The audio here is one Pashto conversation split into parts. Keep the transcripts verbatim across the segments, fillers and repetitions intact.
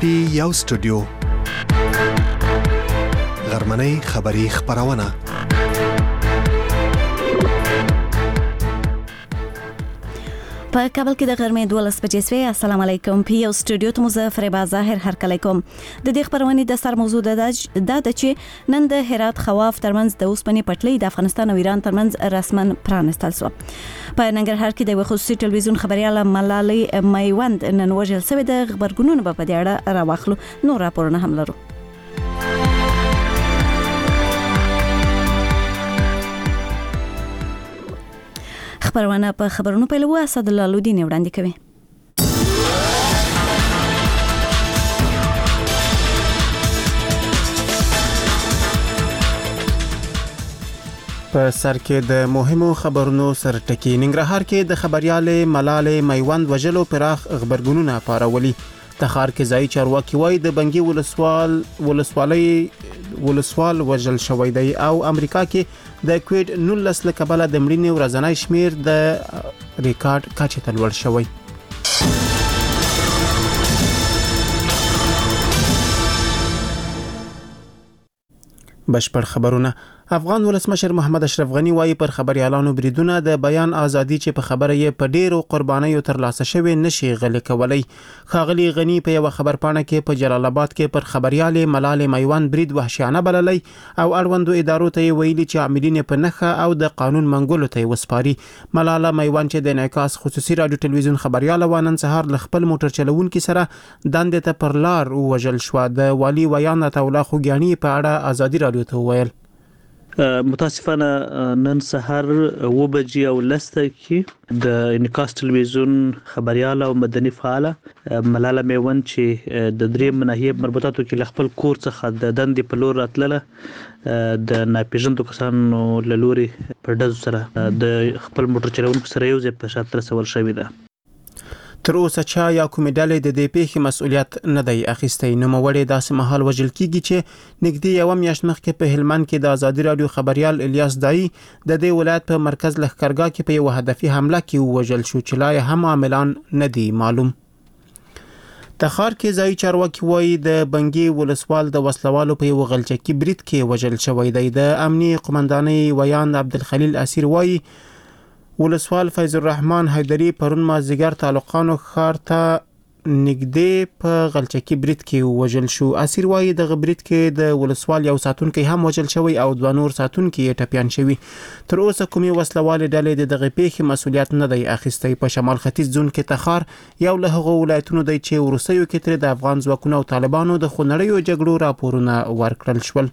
پی یو سټوډیو غرمنۍ خبری خبرونه په کابل کې د غرمې دولس بجې سوي. السلام علیکم. پی یو سټوډیو ته مزفر با ظاهر هر کله کوم. د دې خبرونې د سر موضوع د د چې نن د هرات خواف ترمنځ د اوسپنې پټلۍ د افغانستان او ایران ترمنځ رسمن پرانستل شو. په ننګرهار کې د خصوصي ټلویزیون خبريال ملالۍ میوند نن وژل شوې د خبرګونونو په دې اړه راوخلو. نو راپورونه هم لرو. خبرونه په خبرونو پیلو اسد الله لودین وړاندې کوي. په سر کې د مهمو خبرونو سر ټکی. ننګرهار کې د خبريالې ملالۍ میوند وجلو پراخ خبرګونونه پارولي. تخار کې ځای چارواکي وای د بنګي ولسوال ولسوالۍ ولسوال وجل شوی دی او امریکا کې د کووید نولس لکبله د مړینې ورځنی شمیر د ریکارډ کچې ته لوړ شوی. بشپړ خبرونه. افغان ولسمشر محمد اشرف غنی وايي پر خبريالانو بریدونه د بیان ازادي چې په خبره یې په ډیرو قربانیو تر لاسه شوی نشي غلي کولای. خاغلی غنی په یو خبر پاڼه کې په جلال آباد کې پر خبريالې ملالۍ میوند برید وحشیانه بللی او اړوندو ادارو ته ویلي چې عاملین په نخښه او د قانون منګولو ته وسپاري. ملاله میوند چې د انعکاس خصوصي رادیو ټلویزیون خبريال وانن سهار ل خپل موټر چلوونکي سره دندې ته پر لار وژل شو. د والی ویان تولا خوګیانی په اړه ازادي رادیو ته ویل. متاسفانه نن سحر و بجې او لسته کې د انعکاس ټلویزیون خبريال او مدني فعال ملاله میوند چې د درې مناهي مربوطاتو کې خپل کور څخه د دندې په لور راتله د ناپېژندو کسانو له لوري په ډز سره د خپل موټر چلوونکو سره یو ځای په شاته رسول شوی ده. تر اوسه چا یا کومې ډلې د دې پیښې مسؤلیت نه دی اخیستی. نو موري داسې مهال وجل کیږي چې نږدې یو میاشت مخکې په هلمند کې د آزادي رادیو خبريال الیاس دای د دې ولایت په مرکز لښکرګاه کې په یو هدفي حمله کې وژل شو چې لا هم عاملان نه دي معلوم. تخار کې ځای چارواکي وایي د بنګي ولسوال د وسلوالو په یو غلچکی برید کې وژل شوی دی. د امنیي قومندانۍ ویان عبدالخلیل اسیر وایي ولسوال فیض الرحمن حیدری پرون مازیګر تعلقانو خار ته نږدې په غلچکی برید کې وژل شو. اسیر وایي د برید کې د ولسوال یو ساتونکي هم وژل شوی او دوه نور ساتونکي ټپيان شوی. تر اوسه کومي وسلوال ډلې د دغه پیښې مسؤلیت نه دی اخیستی. په شمال ختیځ زون کې تخار یو له هغو ولایتونو دی چې ورسېو کې تر د افغان ځواکونو او طالبانو د خونړیو جګړو راپورونه ورکړل شول.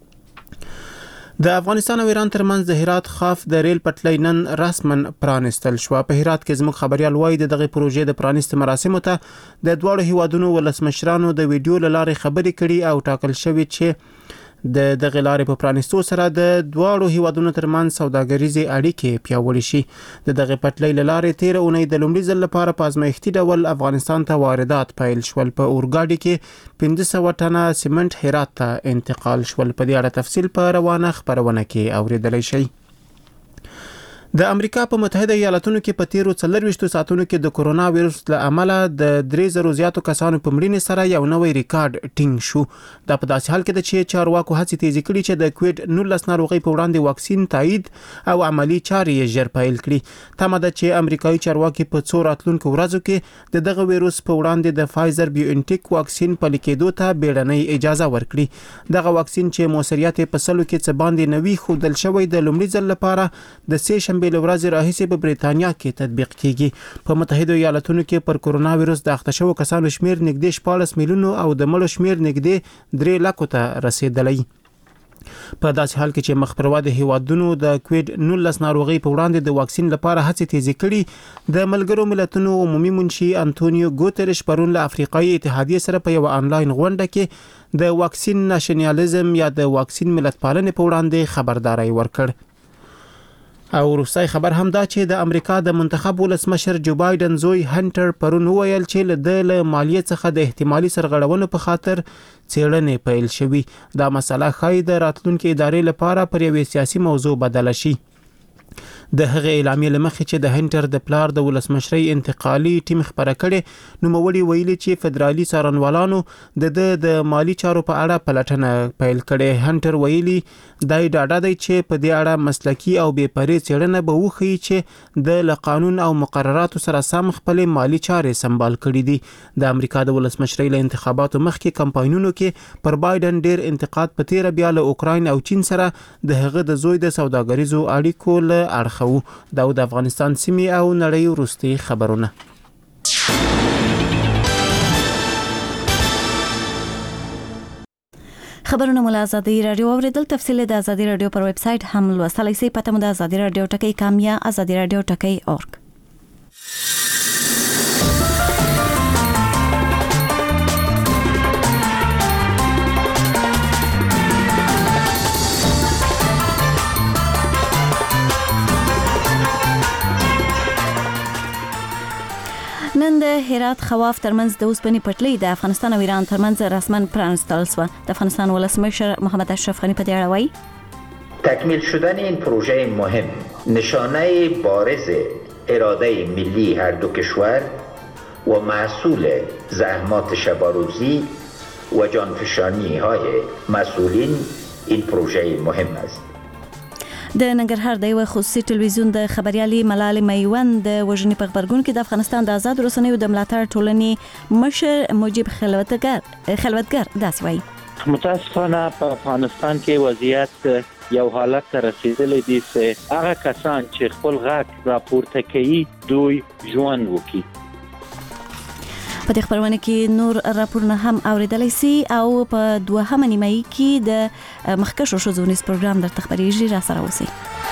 د افغانستان او ایران ترمنځ د هرات خاف د ریل پټلۍ نن رسمن پرانستل شو. په هرات کې زموږ خبريال وایي دغه پروژې د پرانست مراسمو ته د دوه هیوادونو ولسمشرانو د ویډیو لارې خبرې کړي او ټاکل شوی چې د دغه لارې په پرانستو سره د دوه هیوادونو ترمنځ سوداګریزي اړیکې پیاوړې شي. د دغه پټلۍ لارې تیر اونۍ د لومړي ځل لپاره په ازمایښتي ډول افغانستان ته واردات پیل شول. په اورګاډي کې پنځه سوه ټنه سیمنټ هرات ته انتقال شول. په دې اړه تفصیل په روانه خبرونه کې اوریدلای شئ. د امریکا په متحده ایالاتونو کې په تیرو څلرويشتو ساعتونو کې د کورونا وایرس له امله د درې زره زیاتو کسانو په مړینې سره یو نوی ریکارډ ټینګ شو. دا په داسې حال کې ده چې چارواکو هڅې تیزې کړي چې د کووید نولس ناروغۍ په وړاندې واکسین تایید او عملی چارې یې ژر پیل کړي. تمه ده چې امریکایي چارواکي په څو راتلونکو ورځو کې د دغه وایرس په وړاندې د فایزر بیوانټیک واکسین پلي کېدو ته بیړنۍ اجازه ورکړي. دغه واکسین چې موثریت په سلو کې څه باندې نوي ښودل شوی د لومړي ځل لپاره د سه شنبې ورځې راهیسې په بریتانیا کې تطبیق کیږي. په متحده ایالاتونو کې پر کورونا وایرس د اخته شوو کسانو شمیر نږدې شپاړس میلیونو او د مړو شمیر نږدې درې لکو ته رسیدلی. په داسې حال کې چې مخ پر وده هیوادونو د کووید نولس ناروغي په وړاندې د واکسین لپاره هڅې تیزې کړي. د ملګرو ملتونو عمومي منشي انټونیو ګوتریش پرون له افریقایي اتحادیې سره په یو انلاین غونډه کې د واکسین ناشنالیزم یا د واکسین ملتپالنې په وړاندې خبرداري ورکړ. او روسي خبر هم دا چې د امریکا د منتخب ولسمشر جو بایدن زوی هانټر پرون ویل چې له مالیې څخه د احتمالي سرغړونو په خاطر څېړنې پیل شوې. دا مسله ښایي د راتلونکي ادارې لپاره پر یوې سیاسي موضوع بدله شي. د هغه اعلامیه لمخې چې د هنټر د پلار د ولسمشرۍ انتقالي ټیم خبره کړي نو مولي ویلي چې فدرالي څارنوالانو د د مالی چارو په اړه پلټنه پیل کړي. هنټر ویلي دای ډاډه دی چې په دې اړه مسلکي او بې پرې څېړنه به وښیي چې د قانون او مقرراتو سره سم خپل مالی چارې سمبال کړي دي. د امریکا د ولسمشرۍ له انتخاباتو مخکې کمپاینونو کې پر بایدن ډیر انتقاد په تیر بیا له اوکراین او چین سره د هغه د زوی د سوداګریزو اړیکو له اړخ دا د افغانستان سیمې او نړۍ وروستي خبرونه. خبرونه مو له ازادي رادیو اوریدل. تفصیل د ازادي رادیو پر ویب سټ هم لوستلای شئ. پته مو د ازادي رادیو ټکی کام یا ازادي رادیو ټکی اورګ. نن د هرات خواف ترمنځ د اوسپنې پټلۍ د افغانستان او ایران ترمنځ رسما پرانستل شو. د افغانستان ولسمشر محمد اشرف غنی په دې اړه وایي تکمیل شدن این پروژه مهم نشانه بارز اراده ملی هر دو کشور و محصول زحمات شباروزی و جانفشانی های مسئولین این پروژه مهم است. د ننګرهار د یو خصوصي ټلویزیون د خبريالي ملال میوند د وژنې په خبرګون کې د افغانستان د آزاد رسنیو د ملاتړ ټولنې مشر مجيب خلوتګر خلوتګر داس وایي متاسفانه په افغانستان کې وضعیت یو حالت ته رسیدلی دی چې هغه کسان چې خپل غږ راپورته کوي دوی ژوند وکړي. په دې خبرونه کې نور راپورونه هم اوریدلای شي او په دوهمه نیمایي کې د مخکښو شوزونیز پروګرام در تخبريږي را سره اوسئ.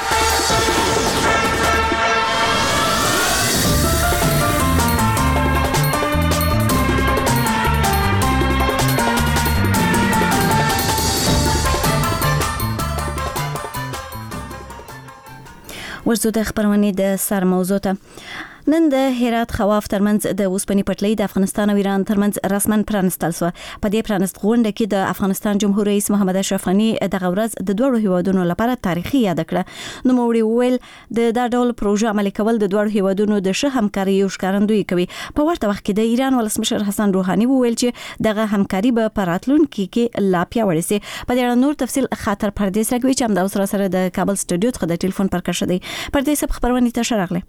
ورزو د خبرونه د سر موضوع ته. نن د هرات خواف ترمنځ د اوسپنې پټلۍ د افغانستان او ایران ترمنځ رسما پرانستل شو. په دې پرانست غونډه کې د افغانستان جمهور رئیس محمد اشرف غنی دغه ورځ د دوه هیوادونو لپاره تاریخي یاد کړه. نو موري ویل د دا ډول پروژه عملي کول د دوه هیوادونو د ښه همکاري او ښکارندوی کوي. په ورته وخت کې د ایران ولسمشر حسن روحاني ویل چې دغه همکاري به په راتلونکي کې لا پیاوړې شي. په دې اړه نور تفصیل خاطر پردیس راګوي چې هم د اوسره سره د کابل سټوډیو څخه د ټلیفون پر کښ دی. پردیس په خبرونه ته شراغله.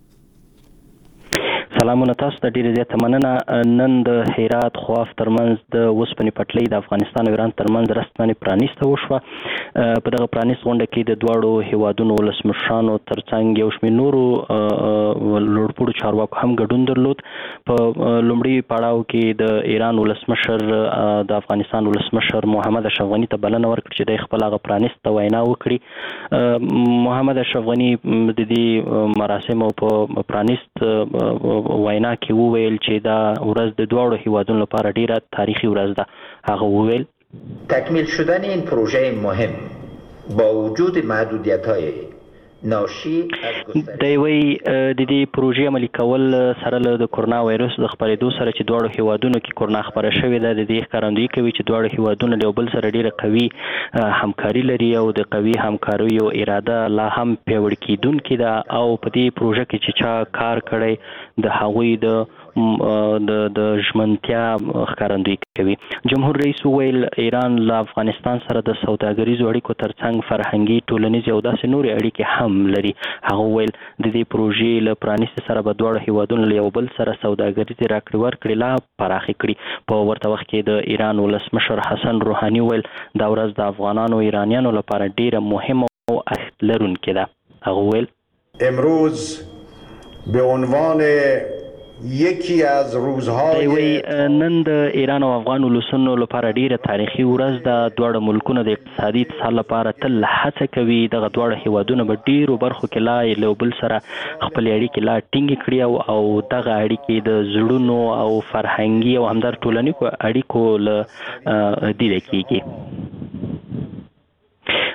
سلامونه تاسو ته ډیره زیاته مننه. نن د هرات خواف ترمنځ د اوسپنې پټلۍ د افغانستان او ایران ترمنځ رسمي پرانیسته وشوه. په دغه پرانیست غونډه کې د دواړو هیوادونو ولسمشرانو ترڅنګ یو شمېر نورو لوړپوړو چارواکو هم ګډون درلود. په لومړي پړاو کې د ایران ولسمشر د افغانستان ولسمشر محمد اشرف غنی ته بلنه ورکړه چې د خپل هغه پرانیست وینا وکړي. محمد اشرف غنی د دې مراسمو په پرانیست وینا کې وویل چې دا ورځ د دوه هیوادونو لپاره ډیره تاریخي ورځ ده. هغه وویل تکمیل شدن این پروژه مهم با وجود محدودیت‌های ناشی از گسترش د وی د دې پروژې عملي کول سره له کرونا وایرس د خبرېدو سره چې دوه هیوادونو کې کرونا خبره شوې ده د دې ښکارندویي کوي چې دوه هیوادونو له بل سره ډیره قوي همکاري لري او د قوي همکاري او اراده لا هم پیوړ کیدونکې ده او په دې پروژه کې چې چا کار کړی د هغوی د د د ژمنتیا ښکارندویي کوي. جمهور رئیس ویل ایران له افغانستان سره د سوداګریزو اړیکو ترڅنګ فرهنګي ټولنیز او داسې نورې اړیکې هم لري. هغه ویل د دې پروژې له پرانیست سره به دوه هیوادونو له یو بل سره سوداګریزي راکړې ورکړې لا پراخې کړي. په ورته وخت کې د ایران ولسمشر حسن روحاني ویل دا ورځ د افغانانو او ایرانیانو لپاره ډیره مهمه او ارزښت لرونکې ده. هغه ویل امروز به عنوان یکی از روزهای نن د ایران او افغان ولسونو لپاره ډیره تاریخي ورځ ده. دواړه ملکونه د اقتصادي اتصال لپاره تل هڅه کوي. دغه دواړه هیوادونه به ډیرو برخو کې لا له بل سره خپل اړیکې لا ټینګې کړي او او دغه اړیکې د زړونو او فرهنګي او همدار ټولنیزو اړیکو له دیده کیږي.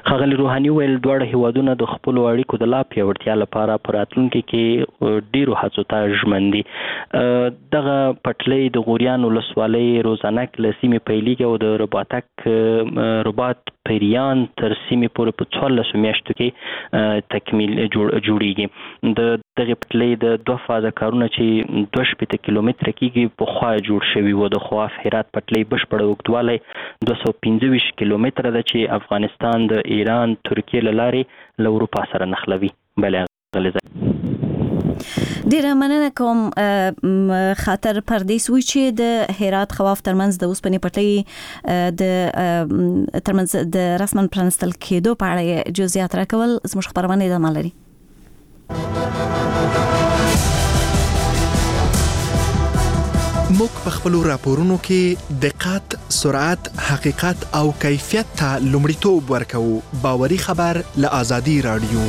ښاغلي روحاني ویل دواړه هیوادونه د خپلو اړیکو د لا پیاوړتیا لپاره په راتلونکي کې ډیرو هڅو ته ژمن دي. دغه پټلۍ د غوریان ولسوالۍ روزانک له سیمې پیلېږي او د رباطک رباط پیریان تر سیمې پورې په څوارلسو میاشتو کې تکمیل جوړیږي. د دغه پټلۍ د دوه فازه کارونه چې دوه شپېته کیلومتره کېږي پخوا جوړ شوي وو. د خواف هرات پټلۍ بشپړ اوږدوالی دوه سوه پنځه ویشت کیلومتره ده چې افغانستان د ایران ترکیې له لارې له اروپا سره نښلوي. بلې غلظه ډیره مننه کوم خاطر پردیس وی چې د هرات خواف ترمنځ د اوسپنې پټلۍ د ترمنځ د رسمن پرانستل کېدو په اړه جزئیات راکول زموږ خبرونه ادامه لري. موږ په خپل راپورونو کې دقت، سرعت، حقیقت او کیفیت ته لومړیتوب ورکوو. باوري خبر له آزادي رادیو.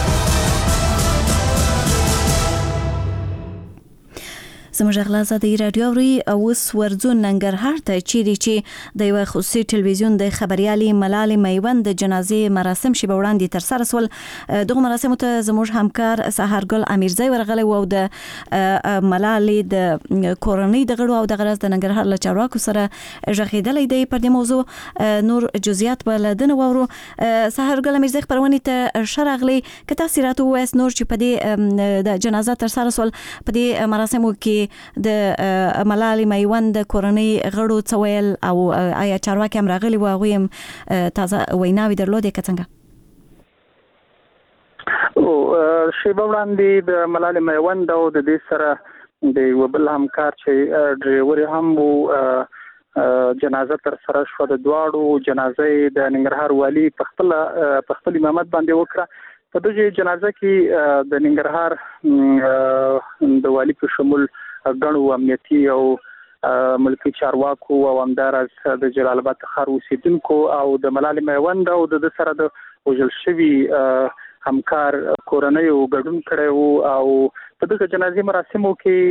زموږ غلا آزادي رادیو وري او اوس ورځو ننګرهار ته چیرې چې د یو خصوصي ټلویزیون د خبريالي ملالۍ میوند د جنازې مراسم شی وړاندې تر سره سول. دغه مراسم ته زموږ همکار سحرګل امیرزی ورغلی او د ملالۍ د کورنۍ د غړو او د غرض د ننګرهار له چارواکو سره ژغېدلې دی. پر دې موضوع نور جزئیات به لدن وورو. سحرګل امیرزی خبرونه ته شرغلی که تاسو راته وایس نور چې په دې د جنازه تر سره سول په دې مراسمو کې د ملالۍ میوند د کورنۍ غړو څویل او آیا چارواکي هم راغلي و هغوی هم تازه ویناوې درلودې که څنګه؟ شیبه وړاندې د ملالۍ میوند او د دې سره د یو بل همکار چې ډریور هم و جنازه تر سره شوه. د دواړو جنازې د ننګرهار والي په خپل په خپل امامت باندې وکړه. په دغه جنازه کې د ننګرهار د والي په شمول غړو امنیتي او ملکی چارواکو او همدارس د جلال آباد ښار اوسیدونکو او د ملالۍ میوند او د سره د وژل شوي همکار کورنۍ ګډون کړی وو. او په دغه جنازې مراسمو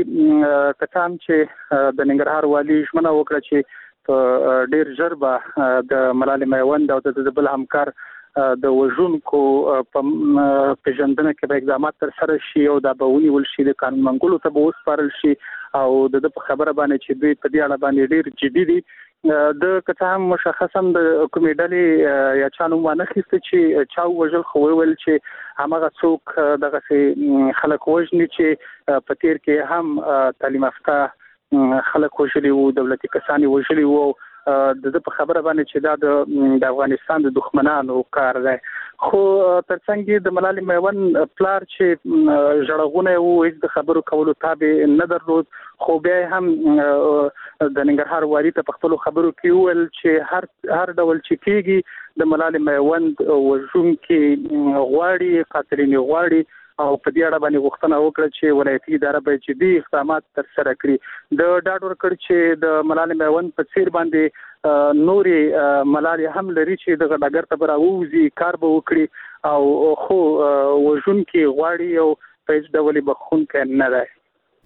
کې کتام چې د ننګرهار والي ژمنه وکړه چې په ډیر ژر به د ملالۍ میوند او د بل همکار د وژونکو په پیژندنه کې به اقدامات تر سره شي او دا به ونیول شي، د قانون منګولو ته به وسپارل شي او د په خبره باندې چې دوی په دې اړه باندې ډیر جدي دي. د کته هم مشخصا د کومې ډلې یا چا نوم وانخیسته چې چا وژل، خو ویل چې هماغه څوک دغه خلک وژني چې په تیر کې هم تعلیم یافته خلک وژلي وو، دولتي کسان وژلي وو. د په خبره باندې چې دا د افغانستان د دښمنانو کار دی. خو ترڅنګ د ملالۍ میوند پلار چې ژړغونه وو، هیڅ د خبرو کولو تابع نه درلود. خو بیا هم د ننګرهار والي ته په خپلو خبرو کې وویل چې هر هر ډول چې کېږي د ملالۍ میوند وژونکي غواړي، قاتلین غواړي او په دې اړه باندې غوښتنه وکړه چې ولایتي اداره به جدي اقدامات تر سره کړي. د ډاډ ورکړ چې د ملالۍ میوند په څیر باندې نورې ملالۍ هم لري چې دغه ډګر ته به راووځي، کار به وکړي او خو وژونکي غواړي او په هیڅ ډول یې بخښونکی نه دی.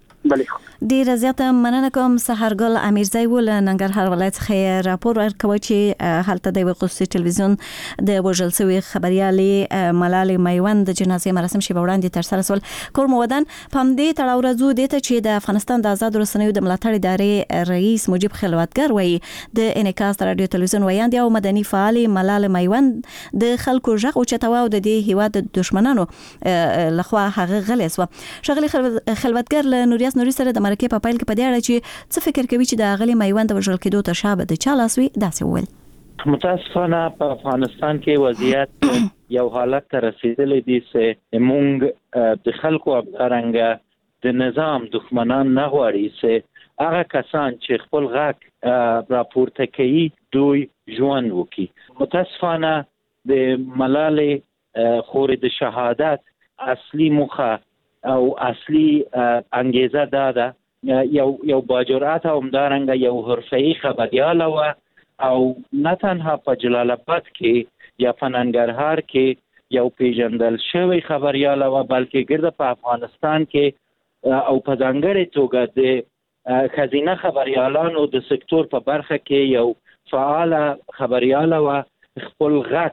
ډیره زیاته مننه کوم. سحرګل امیرزی ول ننګرهار ولایت څخه راپور ورکوي چې هلته د خصوصي ټلویزیون د وژل شوی خبريالي ملالۍ میوند د جنازې مراسم شی وړاندې تر سره سول. کور مودن پم دې تړاو راځو دته چې د افغانستان د آزاد رسنیو د ملاتړ ادارې رئیس مجيب خلوتګر وایي د انعکاس رادیو ټلویزیون ویاند او مدني فعال ملالۍ میوند د خلکو ژغ او چتاو د دې هیواد د دشمنانو لخوا هغه غلیس و. شغلي خلوتګر له نوریاس نوري سره د مرکه په پایل کې په دې اړه چې څه فکر کوي چې د غلي میوند وژل کېدو ته شابه د چا لاسوي داسې وویل. متاسفانه په افغانستان کې وضعیت یو حالت ته رسیدلی دی چې موږ د خلکو ابترنګ د نظام دښمنان نه غواړي چې هغه کسان چې خپل غږ راپورته کوي دوی ژوند وکړي. متاسفانه د ملالۍ خورې د شهادت اصلي موخه او اصلي انګیزه دا ده یو یو باجرأت او همدارنګه یو حرفه‌ای خبریاله و او نه تنها په جلال آباد کې یا په ننګرهار کې یو پیژندل شوی خبریاله و بلکې ګرد په افغانستان کې او په ځانګړې توګه د خزینه خبریالانو د سکتور په برخه کې یو فعال خبریاله و خپل غږ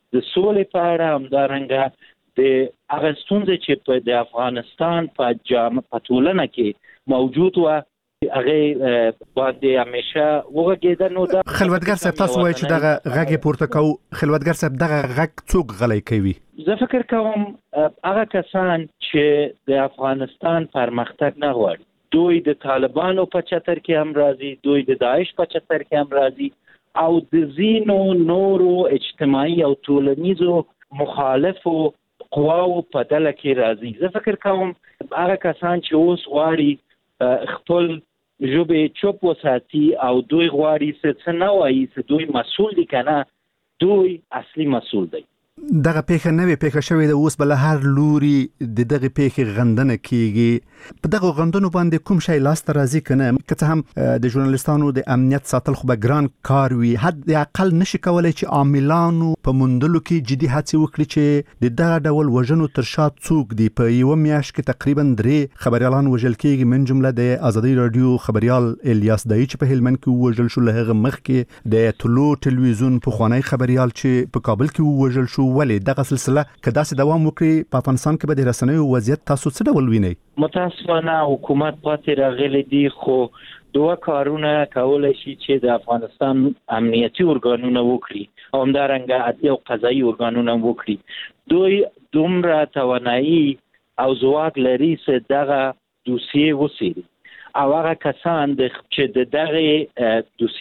د سولې په اړه، همدارنګه د هغه ستونزې چې په د افغانستان په جامع په ټولنه کې موجود و هغه باندې همیشه وغږېده. نو دا خلوتګر صاحب تاسو وایي چې دغه غږ پورته کوو، خلوتګر صاحب دغه غږ څوک غلی کوي؟ زه فکر کوم هغه کسان چې د افغانستان پرمختګ نه غواړي، دوی د طالبانو په چتر کې هم راځي، دوی د داعش په چتر کې هم راځي او د ځینو نورو اجتماعي او ټولنیزو مخالفو قواو په ډله کې راځي. زه فکر کوم هغه کسان چې اوس غواړي خپل ژبه چوپ وساتي او دوی غواړي څه نه وایي، څه دوی مسؤل دي کنه، دوی اصلي مسؤل دی. دغه پیښه نوې پیښه شوې ده، اوس بل هر لوري د دغه پیښې غندنه کیږي. په دغه غندنو باندې کوم شی لاس ته راځي کنه؟ که څه هم د ژورنالیستانو د امنیت ساتل خو به ګران کار وي، حد اقل نشي کولای چې عاملانو په موندلو کې جدي هڅې وکړي چې د دغه ډول وژنو تر شا څوک دي. په یو میاشت کې تقریبا درې خبريالان وژل کیږي، من جمله د آزادۍ رادیو خبريال الیاس دای چې په هلمند کې وژل شو، له هغه مخکې د طلوع ټلویزیون په خوانی خبريال چې په کابل کې وژل شو. ولې دغه سلسله که داسې دوام وکړي په افغانستان کې به د رسنیو وضعیت تاسو څه ډول وینئ؟ متاسفانه حکومت پاتې راغلی دی، خو دوه کارونه کولای شي چې د افغانستان امنیتي ارګانونه وکړي او همدارنګه عدلي او قضایي ارګانونه وکړي. دوی دومره توانایي او ځواک لري چې دغه دوسیې وڅېړي او هغه کسان چې د دغه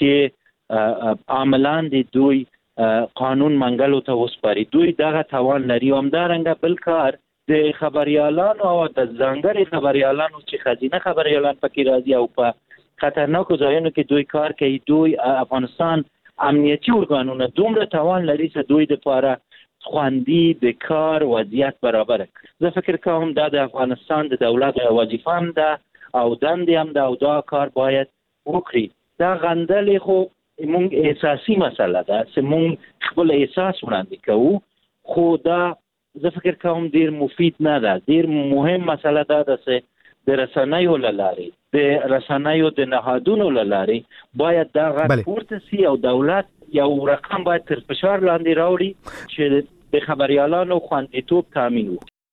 دوسیې عاملان دي دوی قانون منګلو ته وسپاري. دوی دغه توان لري. همدارنګه بل کار د خبريالانو او د ځانګړي خبريالانو چې خزینه خبريالان پکې راځي او په خطرناکو ځایونو کې دوی کار کوي. دوی افغانستان امنیتي ارګانونه دومره توان لري چې دوی د لپاره خوندي د کار وضعیت برابر کړي. زه فکر کوم دا د افغانستان د دولت وظیفه هم ده او دندې هم ده او دا کار باید وکړي. دا غندلې خو مونږ احساسي مسله ده چې مونږ خپل احساس وړاندې کوو، خو دا زه فکر کوم ډیر مفید نه ده. ډیر مهم مسله ده چې د رسنیو له لارې د رسنیو د نهادونو له لارې باید دا غږ پورته سي او دولت یو رقم باید تر فشار لاندې راوړي چې د خبريالانو خوندیتوب تامین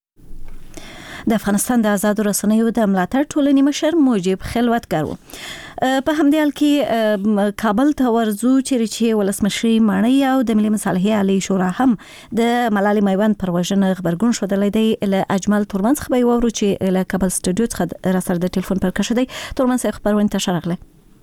وکړي. د افغانستان د آزادو رسنیو د ملاتړ ټولنې مشر موجب خلوتګر و. په همدې حال کې کابل ته ورځو چې ولسمشر ماڼۍ او د ملي مصالحې عالی شورا هم د ملالۍ میوند پر وژنه خبرګون شودلې دی. له اجمل تورمنځ خبري وورو چې له کابل سټوډیو څخه را سره د ټلیفون پر کښ دی. تورمنځ خبرونه تشرغله.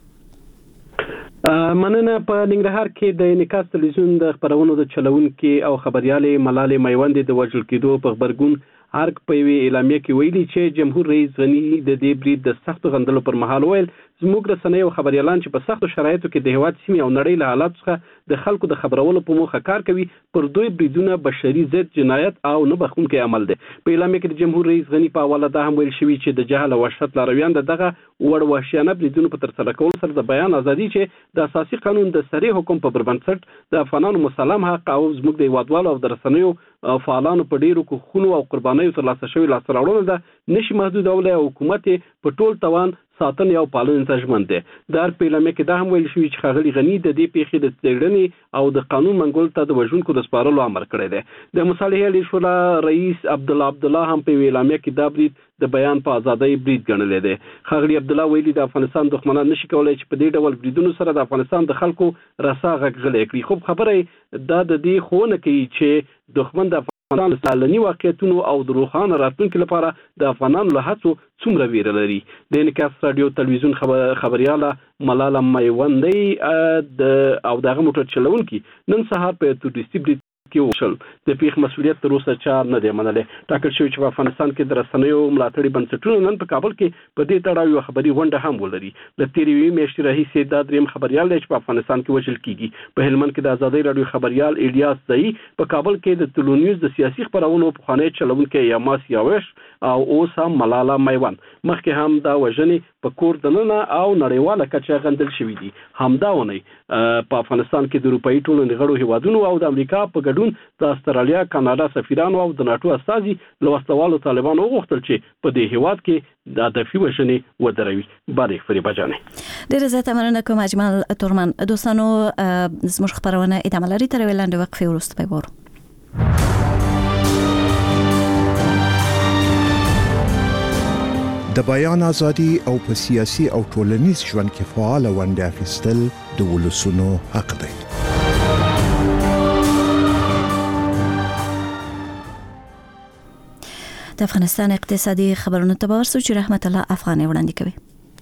مننه. په ننګرهار کې د انعکاس تلویزیون د خبرونو د چلونکو او خبريالې ملالۍ میوند د وژل کېدو په خبرګون هرک په وی اعلامیه کې ویلي چې جمهور رئیس غنی د دې برید د سخت غندلو پر مهال ویل زموږ رسنۍ او خبريالان چې په سختو شرایطو کې د هیواد سیمې او نړۍ له حالات څخه د خلکو د خبرولو په موخه کار کوي، پر دوی بریدونه بشري ضد جنایت او نه بخښونکی عمل دی. په اعلامیه کې د جمهور رئیس غنی په حواله دا هم ویل شوی چې د جهل او وحشت لارویان دغه وړ وحشیانه بریدونو په ترسره کولو سره د بیان ازادي چې د اساسي قانون د سری حکم په بنسټ د افغانانو مسلم حق او زموږ د هیوادوالو او د رسنیو فعالانو په ډیرو کوښښونو او قربانیو ترلاسه شوی لاسته راوړنه ده نشي محدودولی او حکومت په ټول توان ساتنې او پالنې ته ژمن دی. د هر په اعلامیه کې دا هم ویل شوي چې ښاغلي غني د دې پیښې د څېړنې او د قانون منګولو ته د وژونکو د سپارلو امر کړی دی. د مصالحې عالی شورا رئیس عبدالله عبدالله هم په اعلامیه کې دا برید د بیان په ازادۍ برید ګڼلی دی. ښاغلي عبدالله ویلي د افغانستان دښمنان نشي کولای چې په دې ډول بریدونو سره د افغانستان د خلکو رسا غږ غلی کړي. خو خبره دا د دې ښوونه کوي چې دښمن د افغانستان سالني واقعیتونو او د روښانه راتلونکي لپاره د افغانانو له هڅو څومره ویره لري. د انعکاس رادیو تلویزیون خبر خبرياله ملاله میوندۍ د او دغه موټر چلونکي نن سهار په تورستي برید کې وشل. د پیښ مسؤلیت تر اوسه چا نه دی منلی. ټاکل شوی چې په افغانستان کې د رسنیو ملاتړي بنسټونو نن په کابل کې په دې تړاو یو خبري غونډه هم ولري. د تیرې یوې میاشتې راهیسې دا دریم خبريال دی چې په افغانستان کې وژل کیږي. په هلمند کې د آزادۍ رادیو خبريال الیاس دای په کابل کې د ټلو نیوز د سیاسي خبرونو په خانه چلونکي یاماس یاوش او اوس هم ملاله میوند. مخکې هم دا وژنې په کور دننه او نړیواله کچه غندل شوې دي. همدا ونی په افغانستان کې د اروپאי ټولنې غړو هیوادونو او د امریکا په ګډون د استرالیا، کاناډا سفیرانو او د ناتو استازي له وسلوالو طالبانو وغوښتل چې په دې هیواد کې د هدفي وژنې ودروي. باندې فریبا جانې ډېر زیاته مننه کوم اجمل تورمن. دوستانو زموږ خبرونه ادامه لري تر وړاندې وقفې وروسته به وورو. د بیان ازادي او په سیاسي او ټولنیز ژوند کې فعال ونډه اخیستل د ولسونو حق دی. د افغانستان اقتصادي خبرونو ته ورسو چې رحمت الله افغاني وړاندې کوي.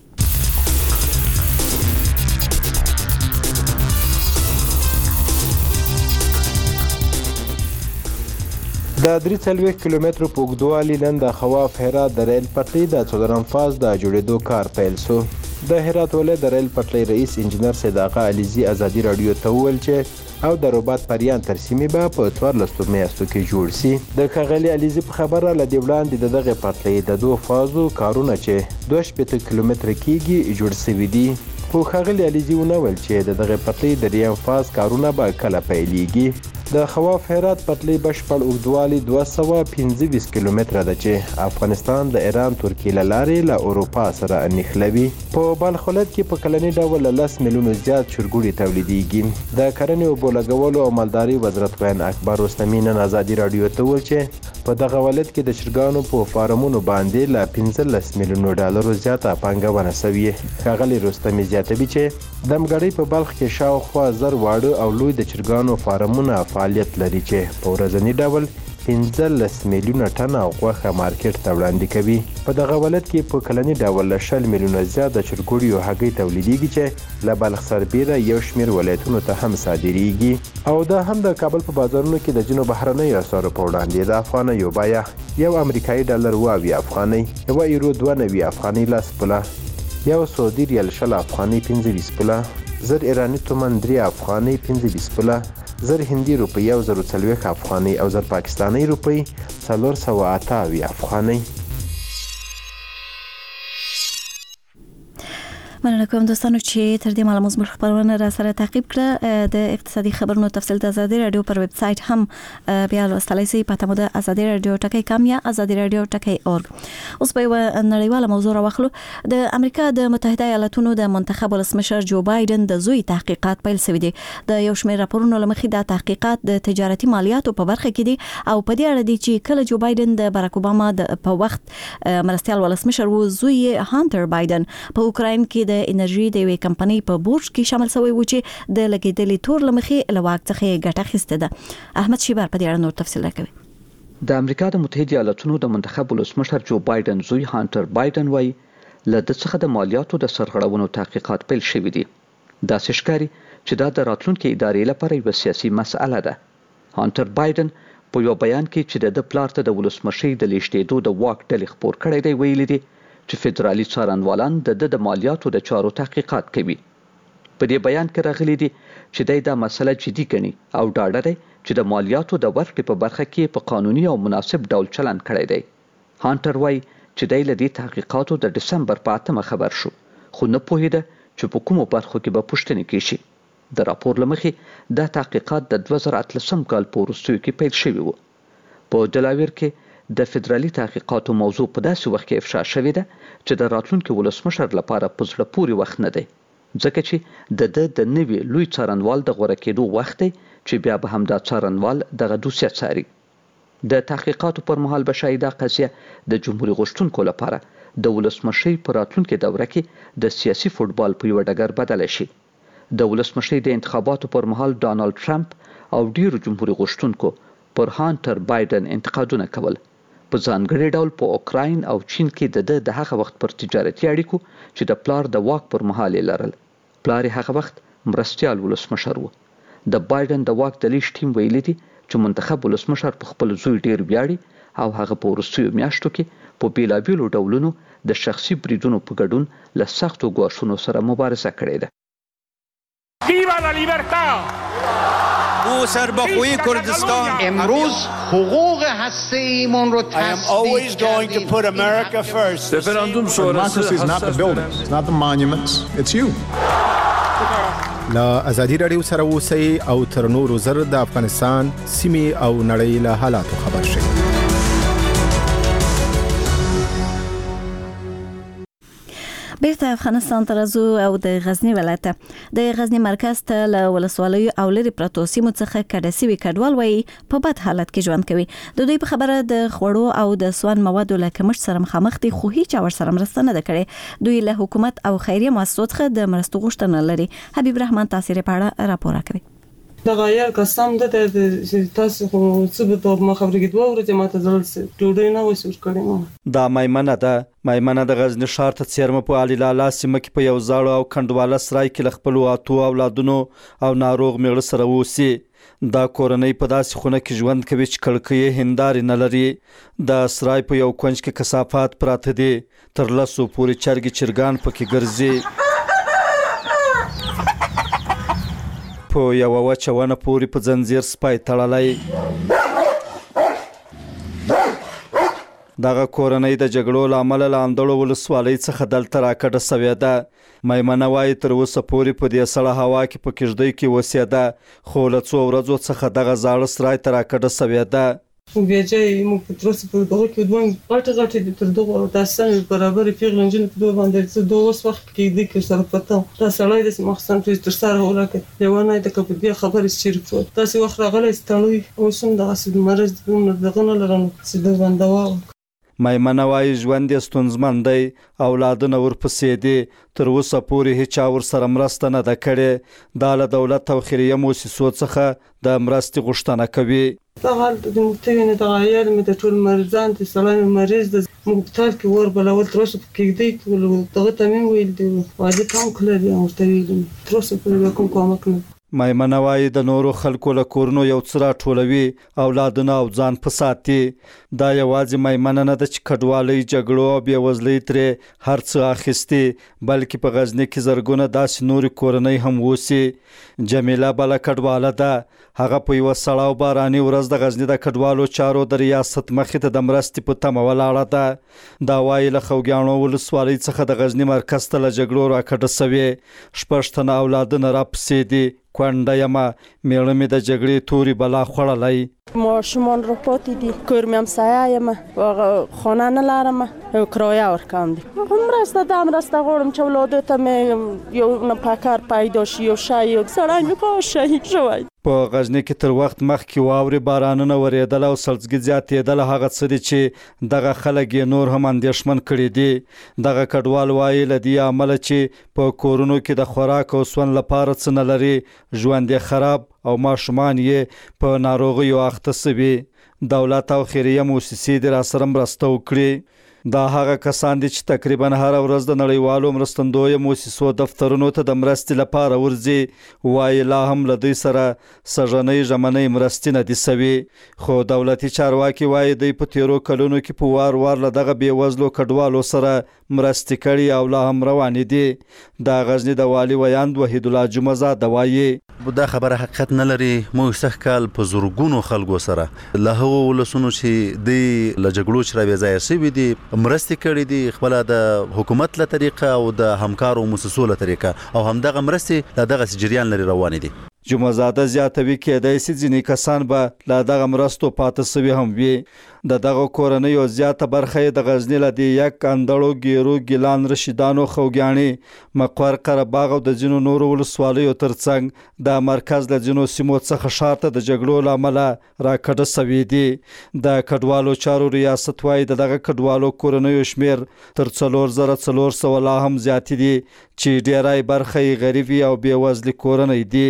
د درې څلوېښت کیلومترو په اوږدوالي نن د خواف هرات د ریل پټلۍ د څلورم فاز د جوړېدو کار پیل شو. د هرات ولایت د ریل پټلۍ رئیس انجینر سید آقا علیزي ازادي رادیو ته وویل چې او د رباط پریان تر سیمې به په څوارلسو میاشتو کې جوړ شي. د ښاغلي علیزي په خبره له دې وړاندې د دغې پټلۍ د دوه فازو کارونه چې دوه شپېته کیلومتره کېږي جوړ شوي دي. خو ښاغلي علیزي ونه ویل چې د دغې پټلۍ درېیم فاز کارونه به کله پیلیږي. د خواف هرات پټلۍ بشپړ اوږدوالی دوه سوه پنځه ویشت کیلومتره ده چې افغانستان د ایران ترکیې له لارې له اروپا سره نښلوي. په بلخ ولایت کې په کلني ډول له لس میلیونو زیات چرګوړي تولیدېږي. د کرنې اوبو لګولو او مالدارۍ وزارت ویان اکبر رستمي نن ازادي راډیو ته وویل چې په دغه ولایت کې د چرګانو په فارمونو باندې له پنځلس میلیونو ډالرو زیاته پانګونه شوې. ښاغلي رستمي زیاتوي چې د همګړۍ په بلخ کې شاوخوا زر واړه او لوی د چرګانو فارمونه فعالیت لري چې په ورځني ډول پنځلس میلیونه ټنه غوښه مارکیټ ته وړاندې کوي. په دغه ولایت کې په کلني ډول له شل میلیونه زیات د چرګوړیو هګۍ تولیدېږي چې له بلخ سربیره یو شمېر ولایتونو ته هم صادریږي. او دا هم د کابل په بازارونو کې د ځینو بهرنیو اسعارو په وړاندې د افغانیو بیه یو امریکایي ډالر اوه اویا افغانۍ، یوه ایرو دوه نوي افغانۍ لس پوله، یو سعودي ریال شل افغانۍ پنځه ویشت پوله، زر ایراني تومن درې افغانۍ پنځه ویشت پوله، زر هندي روپۍ یو زر څلوېښت افغانۍ او زر پاکستاني روپۍ څلور سوه اته اویا افغانۍ. مننه کوم دوستانو چې تر دې مهاله مو زموږ خبرونه را سره تعقیب کړه. د اقتصادي خبرونو تفصیل د ازادي رادیو پر ویب سټ هم بیا لوستلای شئ. پته مو د ازادي رادیو ټکی کام یا ازادي رادیو ټکی اورګ. اوس به یو نړیواله موضوع راوخلو. د امریکا د متحده ایالاتونو د منتخب ولسمشر جو بایدن د زوی تحقیقات پیل شوي دي. د یو شمېر راپورونو له مخې دا تحقیقات د تجارتي مالیاتو په برخه کې دي او په دې اړه دي چې کله جو بایدن د باراک اوباما د په وخت مرستیال ولسمشر و، زوی هانټر بایدن په اوکراین کې د انرژي د یوې کمپنۍ په بورډ کې شامل شوی و چې د لګیدلې تور له مخې له واک څخه ګټه اخیسته ده. احمد شیبر په دې اړه نور تفصیل راکوي. د امریکا د متحده ایالاتونو د منتخب ولسمشر جو بایدن زوی هانټر بایدن وایي له د څخه د مالیاتو د سرغړونو تحقیقات پیل شوي دي. داسې ښکاري چې دا د راتلونکي ادارې لپاره یوه سیاسي مسئله ده. هانټر بایدن په یو بیان کې چې د پلار ته د ولسمشۍ د لیږدېدو د واک ډلې خپور کړی دی ویلي دي چې فدرالي څارنوالان د د مالیاتو د چارو تحقیقات کوي. په دې بیان کې راغلي دي چې دای دا مسله جدي ګڼي او ډاډه دی چې د مالیاتو د ورکړې په برخه کې په قانوني او مناسب ډول چلند کړی دی. هانټر وایي چې دای له دې تحقیقاتو د ډسمبر په اتمه خبر شو، خو نه پوهېده چې په کومو برخو کې به پوښتنې کیږي. د راپور له مخې دا تحقیقات د دوه زره اتلسم کال په وروستیو کې پیل شوي وو. په ډلاویر کې د فدرالي تحقیقاتو موضوع په داسې وخت کې افشا شوې ده چې د راتلونکي ولسمشر لپاره په زړه پورې وخت نه دی، ځکه چې د ده د نوي لوی څارنوال د غوره کېدو وخت دی چې بیا به همدا څارنوال دغه دوسیه څاري. د تحقیقاتو پر مهال به شاید دا قضیه د جمهوري غوښتونکو لپاره د ولسمشۍ په راتلونکي دوره کې د سیاسي فوټبال په یوه ډګر بدله شي. د ولسمشۍ د انتخاباتو پر مهال ډانالډ ټرمپ او ډیرو جمهوري غوښتونکو پر هانټر بایدن انتقادونه کول، په ځانګړي ډول په اوکراین او چین کې د د هغه وخت پر تجارتي اړیکو چې د پلار د واک پر مهال یې لرل. پلار یې هغه وخت مرستیال ولسمشر و. د بایدن د واک د لیږد ټیم ویلي دي چې منتخب ولسمشر په خپل زوی ډیر ویاړي او هغه په وروستیو میاشتو کې په بیلابیلو ډولونو د شخصي بریدونو په ګډون له سختو ګواښونو سره مبارزه کړې ده. Viva la libertad! او سربخوی کردستان امروز حقوق هسته‌ایمون رو I am always going to put America first. Referendum sonrası is not the buildings, it's not the monuments, it's you. لا ازادي رادیو سره اوسئ او تر نورو زر د افغانستان سیمې او نړۍ له حالاتو خبر شئ. بیرته افغانستان ته راځو او د غزنی ولایت د غزنی مرکز ته له ولسوالیو او لري پرتو سیمو څخه کډه سوي کډوال وایي په بد حالت کې ژوند کوي. د دوی په خبره د خوړو او د سون موادو له کمښت سره مخامخ دي، خو هیڅ اور سره مرسته نه کړي. دوی له حکومت او خیریه مؤسسو څخه د مرستو غوښتنه لري. حبیب رحمان تاثیر پاړه راپور کوي. دغه یا قسم ده د تاسو خو څه به په مخابره کې دوه ورځې ماته ځل ډوډۍ نه وسور کړم. دا میمنه ده میمنه د غزنی ښار ته څیرمه په علي لالا سیمه کې په یو زاړه او کندواله سرای کې خپل واتو اولادونو او ناروغ میړه سره اوسي. دا کورنۍ په داسې خونه کې ژوند کوي چې کړکۍ هندارې نه لري. د سرای په یو کونج کې کثافات پراته دي، تر لسو پورې چرګې چرګان پکې ګرځي. په یو وچه ونه پورې په زنځیر سپای تړلی. دغه کورنۍ د جګړو له امله له اندړو ولسوالۍ څخه دلته راکډه سوې ده. میمنه وایي تر اوسه پورې په دې سړه هوا کې په کښدۍ کې اوسېده، خو له څو ورځو څخه دغه زاړه سرای ته راکډه سوې ده. بیا چې موږ په تر اوسه پورې دغه کې دوه غټې غټې تر دغه داسې برابرې پیغلې نجونې په دوه باندې څه دوه اوس وخت کې دې کې سره پته دا سړی داسې مخصن چې تر سره ولاکه لیوانه د کپ بیا خبرې چیرې شو داسې وخت راغلی ستړی اوس هم دغسې مرض دغه نه لرم چې د بندوا. میمنه وایي ژوند یې ستونزمن دی، اولادونه ورپسې دي، تر اوسه پورې هیچا ورسره مرسته نه ده کړې. دا له دولت او خیریه مؤسسو څخه د مرستې غوښتنه کوي. دغه هلته د موږ نه دغه عیال مې د ټول مریضان د سړی مې مریض د موږ هسپتال کې ور بلول تر اوسه په کېږدۍ کې دغه ته مې ویل دي واجب هم کړی دي ورته ویلي تر اوسه پورې بیا کوم کومک نه. میمنه وایي د نورو خلکو له کورونو یو څه راټولوي، اولادونه او ځان په ساتي. دا یوازې میمنه نه ده چې کډوالۍ، جګړو او بېوزلۍ ترې هر څه اخیستي، بلکې په غزني کې زرګونه داسې نورې کورنۍ هم اوسي. جمیله بله کډواله ده، هغه په یوه سړه او باراني ورځ د غزني د کډوالو چارو د ریاست مخې ته د مرستې په تمه ولاړه ده. دا وایي له خوږیاڼو ولسوالۍ څخه د غزني مرکز ته له جګړو راکډه سوې. شپږ تنه اولادونه راپسې دي. کونډه یمه، میړه مې د جګړې تورې بلا خوړلی. ماشومان را پاتې دي، کور مې همسایه یم، خانه نه لرم، کرایه ورکوم دي. مرسته ده مرسته غواړم چې اولادو ته مې یو پکر پیدا شي، یو شی یو سړی مې خواهد شهید شوی. په غزني کې تر وخت مخکې واورې بارانونه ورېدل او سلزګي زیاتېدل، هغه څه دي چې دغه خلک یې نور هم اندېښمن کړي دي. دغه کډوال وایي له دې امله چې په کورونو کې د خوراک او سون لپاره څه نه لري، ژوند یې خراب او ماشومان یې په ناروغیو اخته سوي. دولت او خیریه مؤسسې دې راسره مرسته وکړي. دا هغه کسان دي چې تقریبا هر ورځ د نړیوالو مرستندویه مؤسسو دفترونو ته د مرستې لپاره ورځي. وایي لا هم له دوی سره سږنۍ ژمنۍ مرستې نه دي سوي، خو دولتي چارواکي وایي دوی په تیرو کلونو کې په وار وار له دغه بېوزلو کډوالو سره مرستې کړي او لا هم روانې دي. د غزني د والي ویاند وحید الله جمعزاده وایي دا خبره حقیقت نه لري. موږ سخت کال په زورګونو خلکو سره له هغو ولسونو چې دوی له جګړو چې راوځای شوي دي مرستې کړي دي، خپل د حکومت له طریقه او د همکارو مؤسسو له طریقه، او همدغه مرستې له دغه جریان لري روانې دي. جمعزاده زیاتوي کېدای شي ځینې کسان به له دغه مرستو پاتې سوي هم وي. د دغه کورنیو زیاته برخه یې د غزني له دې یک، اندړو، ګیرو، ګیلان، رشیدانو، خوږیاڼي، مقر، قره باغ او د ځینو نورو ولسوالیو ترڅنګ د مرکز له ځینو سیمو څخه ښار ته د جګړو له امله راکډه سوي دي. د کډوالو چارو ریاست وایي د دغه کډوالو کورنیو شمیر تر څلور زره څلور سوه لا هم زیاتې دي، چې ډیری برخه یې غریبي او بېوزلې کورنۍ دي.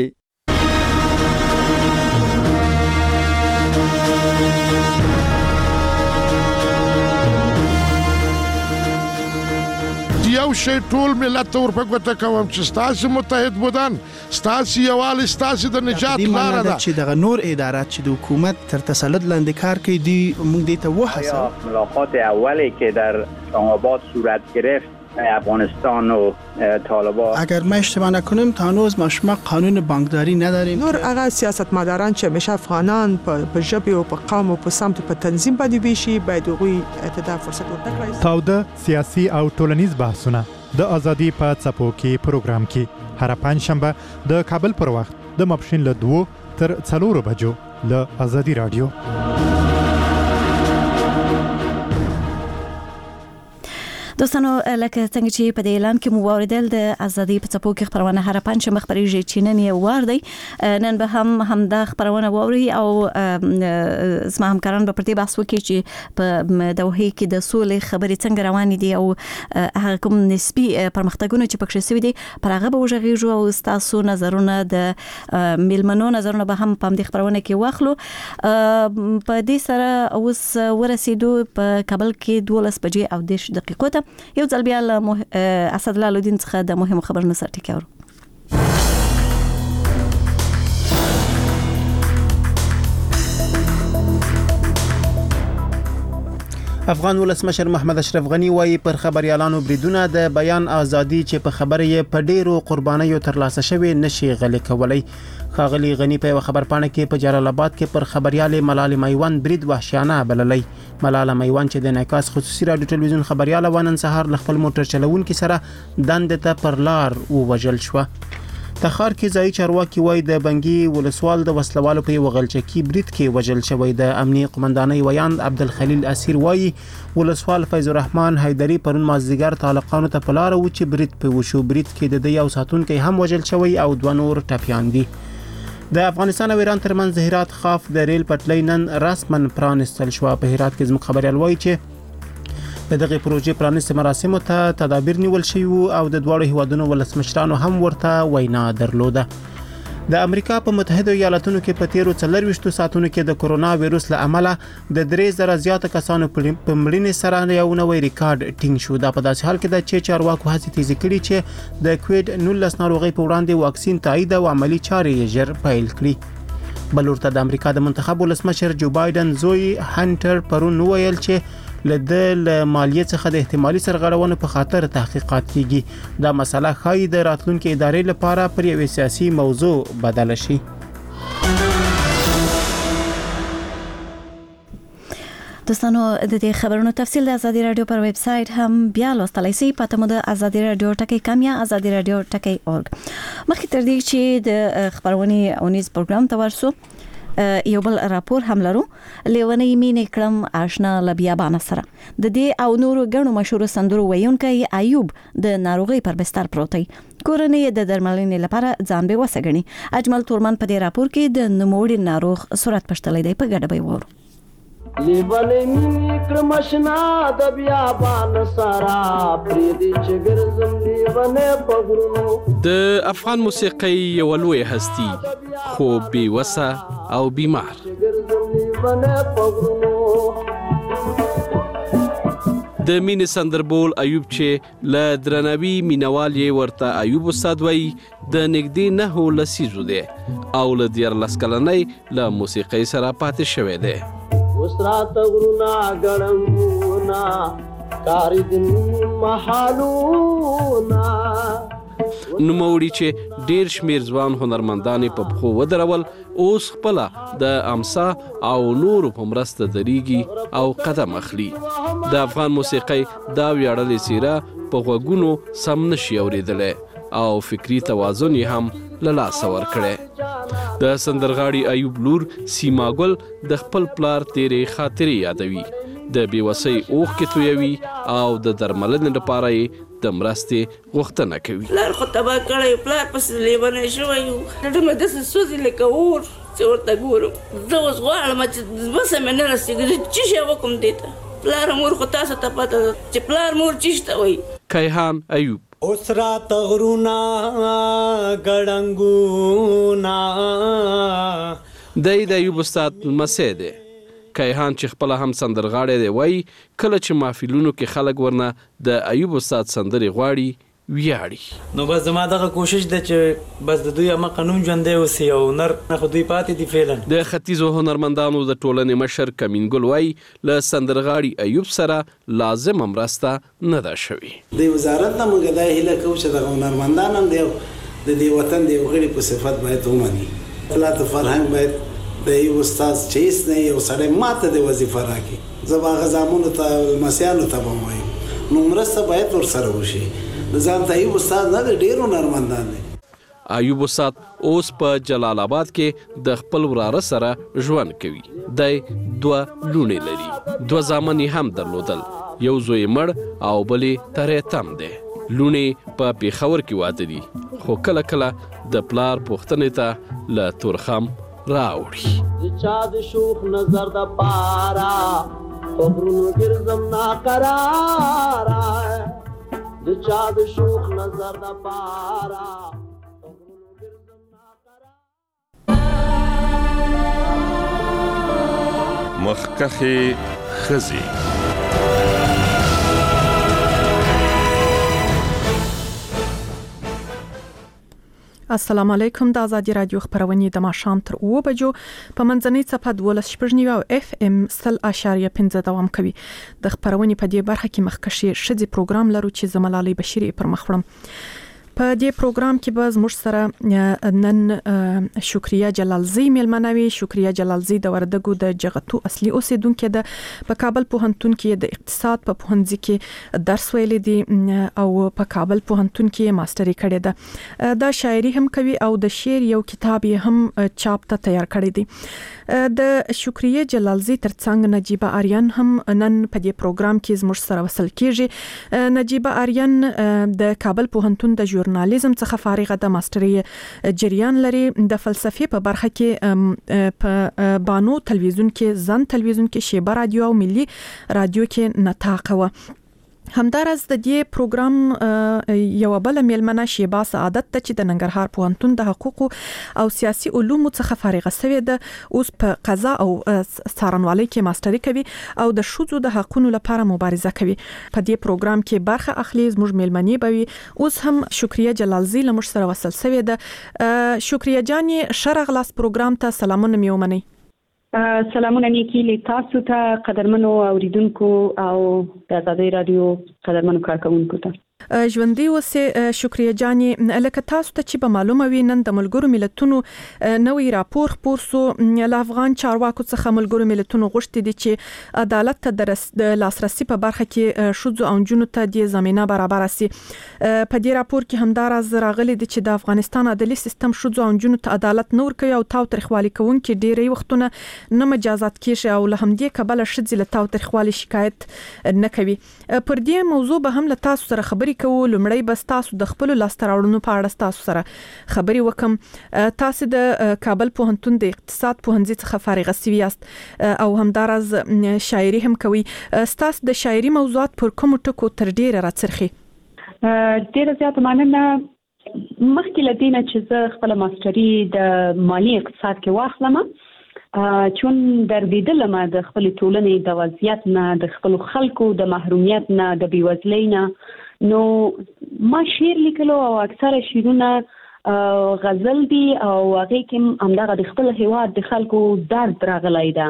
یو شی ټول ملت ته ورپګوته کوم چې ستاسې متحد بودن، ستاسې یووالی ستاسې د نجات لاره ده. چې دغه نور ادارات چې د حکومت تر تسلط لاندې کار کوي دوی موږ دې ته وهڅوو. ملاقات اولی که در اسلام‌آباد صورت گرفت افغانستان و طالبان، اگر ما اشتباه نکنیم تا هنوز ما شما قانون بانکداری نداریم. نور هغه سیاستمداران چې همیشه افغانان په ژبه او په قوم او په سمت په تنظیم باندې ویشي باید هغوی ته فرصت ورکړي. تاوده سیاسي او ټولنیز بحثونه د ازادي په څپو کې پروګرام کې هر پنځشنبه د کابل پر وخت د ماپښین له دوه تر څلورو بجو له ازادي رادیو. دوستانو لکه څنګه چې په دې اعلان کې مو واوریدل د ازادي په څپو کې خبرونه هر پنځه مخبري چې نن یې وار دی نن به هم همدا خبرونه ووري او زما همکاران به پر دې بحث وکړي چې په دوحه کې د سولې خبرې څنګه روانې دي او هغه کوم نسبي پرمختګونه چې پکې شوي دي پر هغه به وژغېږو او تاسو نظرونه د میلمنو نظرونه به هم په دې خبرونه کې واخلو. په دې سره اوس ورسېدو په کابل کې دولس بجې او دېرش دقیقو ته یو ځل بیا له اسدالله الدین څخه د مهمو خبرونو سرټکی اورو. افغان ولسمشر محمد اشرف غنی وايي پر خبريالانو بریدونه د بیان ازادي چې په خبره یې په ډیرو قربانیو ترلاسه شوی نشي غلي کولای. خاغلی غنی په خبر پاڼه کې په جلال آباد کې پر خبريال ملال میوان برید وحشیانه بللی. ملال میوان چې د انعکاس خصوصي رادیو ټلویزیون خبريال ونن سهار ل خپل موټر چلوونکي سره دند ته پر لار ووجل شو. تخار کې ځای چارواکي وای د بنګي ولسوال د وسلوالو په وغلچکی برید کې وجل شوی. د امنیي قومندانۍ ویاند عبدالخلیل اسیر وای ولسوال فیض الرحمن حیدری پرون مازدیګر طالقانو ته پلار و چې برید په وشو. برید کې د یو ساتونکي هم وجل شوی او دوه نور ټپیان دي. د افغانستان او ایران ترمنځ د هرات خاف د ریل پټلۍ نن رسمن پرانستل شو. په هرات کې زموږ خبريال وایي چې د دغه پروژې پرانست مراسمو ته تدابیر نیول شوی او د دوه هیوادونو ولسمشرانو هم ورته وینا درلوده. د امریکا په متحده ایالاتونو کې په تیرو څلرويشتو ساعتونو کې د کرونا وایروس له امله د درې زره زیات کسانو په مړینې سره یو نوی ریکارډ ټینګ شو. دا په داسې حال کې ده چې چارواکو هڅې تیزې کړي چې د کووډ نولس ناروغۍ په وړاندې واکسین تایید او عملی چارې ژر پیل کړي. بل ورته د امریکا د منتخب ولسمشر جو بایدن زوی هانټر پرون ویل چې لدل مالیې څخه د احتمالي سرغړونو په خاطر تحقیقات کیږي. دا مسله خای د راتلونکو ادارې لپاره پر یوه سیاسي موضوع بدل شي. دوستانو د دې خبرونو تفصیل د ازادي رادیو پر ویب سټ هم بیا لوستلای شئ. پته مو د ازادي رادیو ټکی کامیا ازادي رادیو ټکی اورګ. مخکې تر دې چې د خبرونې اونیز پروګرام ته ورسو یو بل راپور هم لرو. لیونی مینې کړم آشنا لبیابان سره د دې او نورو غنو مشهور سندرو ویونکی ایوب د ناروغي پر بستر پروت دی. کورنۍ د درملنې لپاره ځان به وسګني. اجمل تورمن په دې راپور کې د نموړي ناروغ صورت پښتلې دی. په ګډه به وورو. لیونی مینې کړم آشنا د بیابان سره پریدي چې ګرځم لیونی په غرونو. د افغان موسیقي یو لوی هستی خو بې وسه او بیمار. د مینې سندربول ایوب چې له درناوي مینوال یې ورته ایوب استاد وایي د نږدې نهو لسیزو دی او له دیارلس کلنۍ له موسیقۍ سره پاتې شوی دی. وسرات غرونا ګړنګونا کاری دې محالونا. نوموړي چې ډیر شمیر ځوان هنرمندانې په پخو ودرول اوس خپل د امسا او نورو په مرسته دریږي او قدم اخلي. د افغان موسیقۍ دا ویاړلې څیره په غوږونو سم نشي اوریدلی او فکری توازن یې هم له لاسه ورکړی. د سندرغاړي ایوب لور سیما ګل د خپل پلار تیرې خاطرې یادوي. د بیوسۍ اوښکې تویوي او د درملنې لپاره یې د مرستې غوښتنه کوي. پلار خو تباه کړی، پلار پسې لیونی شوی و. ډډه مې داسې سوځي لکه اور چې ورته ګورم. زه اوس غواړم چې بسه مې نه رسېږي، څه شی وکړم دې ته. پلار مور خو تاسو ته پته ده چې پلار مور چېشته وایي. کیهان ایوب اوس راته غرونه ګړنګونه. دی د ایوب استاد لمسی دی. کیهان چې خپل هم سندرغاړی دی وایي کله چې محفلونو کې خلک ورنه د ایوب استاد سندرې غواړي ویاړي. نو بس زما دغه کوشش ده چې بس د دوی هغه قانون ژوندی اوسي او هنر نه خو دوی پاتې دي فعلا. د ختیځو هنرمندانو د ټولنې مشر کمین ګل وایي له سندرغاړي ایوب سره لازمه مرسته نه ده شوې. د وزارت نه موږ دا هیله کوو چې دغه هنرمندان هم د دې وطن د یو غړي په صفت باید ومني. اطلاعات فرهنګ باید د یو استاد چې هیڅ نه یو سړی ماته د وظیفه راکړي. زه به هغه زامنو ته لمسیانو ته به ووایم نو مرسته باید ورسره وشي. د ځان ته ایوب استاد نه د ډېرو هنرمندان دی. ایوب استاد اوس په جلال آباد کې د خپل وراره سره ژوند کوي. دی دوه لوڼې لري، دوه زامن یې هم درلودل. یو زوی مړ او بلې ترې تم دی. لونې په پیښور کې واده دي، خو کله کله د پلار پوښتنې ته له تورخم راوړي. چا د شوخ نظر د پارا خبرونو ګرځم ناقرارا، د چا د شوخ نظر د پارا مخکخې ښځې. السلام علیکم. د آزادي رادیو خبرونه د ماښام تر اوه بجو په منځنۍ څپه دولس شپږ نیو او اف ام سل اشاریه پنځه دوام کوي. د خبرونه په دې برخه کې مخکشي شذي پروګرام لرو چې زملالي بشيري پر مخړم. په دې پروګرام کې به زموږ سره نن شکریا جلالزی ملمنوي. شکریا جلالزی د وردګو د جغتو اصلي اوسیدونکو ده. په کابل پوهنتون کې د اقتصاد په پوهنځي کې درس ویلي دي او په کابل پوهنتون کې ماستري کړې ده. دا شاعري هم کوي او د شعر یو کتاب یې هم چاپ ته تیار کړی دی. د شکریا جلالزی ترڅنګ نجيبه آریان هم نن په دې پروګرام کې زموږ سره وصل کیږي. نجيبه آریان د کابل پوهنتون د ژورنالیزم څخه فارغه د ماستري جریان لري. د فلسفې په برخه کې په بانو تلویزیون کې، زن تلویزیون کې، شیبه رادیو او ملي رادیو کې نطاق و. همدارس د دې پروګرام یو بل میلمنه شیبا سعادت ته چې د ننګرهار پوهنتون د حقوق او سیاسي علومو څخه فارغه شوې ده، اوس په قضا او څارنوالۍ کې ماستري کوي او د شذو د حقوقو لپاره مبارزه کوي. په دې پروګرام کې برخه اخلي زموږ میلمنې بوي. اوس هم شکریا جلالزی لمر سره وصل شوې ده. شکریا جاني شرغلاس پروګرام ته سلامونه میومني. سلامونه نیکی له تاسو ته قدرمنو اوریدونکو او د آزادۍ رادیو قدرمنو کارکونکو ته. ژوندۍ اوسې شکریا جاني. لکه تاسو ته چې به معلومه وي نن د ملګرو ملتونو نوې راپور خپور سو. له افغان چارواکو څخه ملګرو ملتونو غوښتي دي چې عدالت ته د لاسرسي په برخه کې شذو او جنونو ته د زمينه برابر سي. په دې راپور کې همداراز راغلي دي چې د افغانستان عدالي سیستم شذو او جنونو ته عدالت نور کوي او تاو ترخوالي کوونکي ډېری وختونه نه مجازات کیږي او له همدې کبله شذ له تاو ترخوالي شکایت نه کوي. پر دې موضوع به هم له تاسو سره خبرې کوو. لمړی بس تاسو د خپل لاستراوړنو په اړه تاسو سره خبرې وکم. تاسو د کابل پوهنتون د اقتصاد پوهنځي څخه فارغه شوي یاست او همدارز شاعري هم کوي. تاسو د شاعري موضوعات پر کوم ټکو تر ډیره راڅرخي؟ ډیره زیاته مننه. مخکې له دې نه چې زه خپل ماستري د مالي اقتصاد کې واخلم، چون دردیدلم د خپل ټولنې د وضعیت نه، د خپل خلکو د محرومیت نه، د بیوزلۍ نه، نو ما شعر لیکلو او اکثره شعرونه غزل دي او هغه کې همدغه د خپل هیواد د خلکو درد راغلی ده.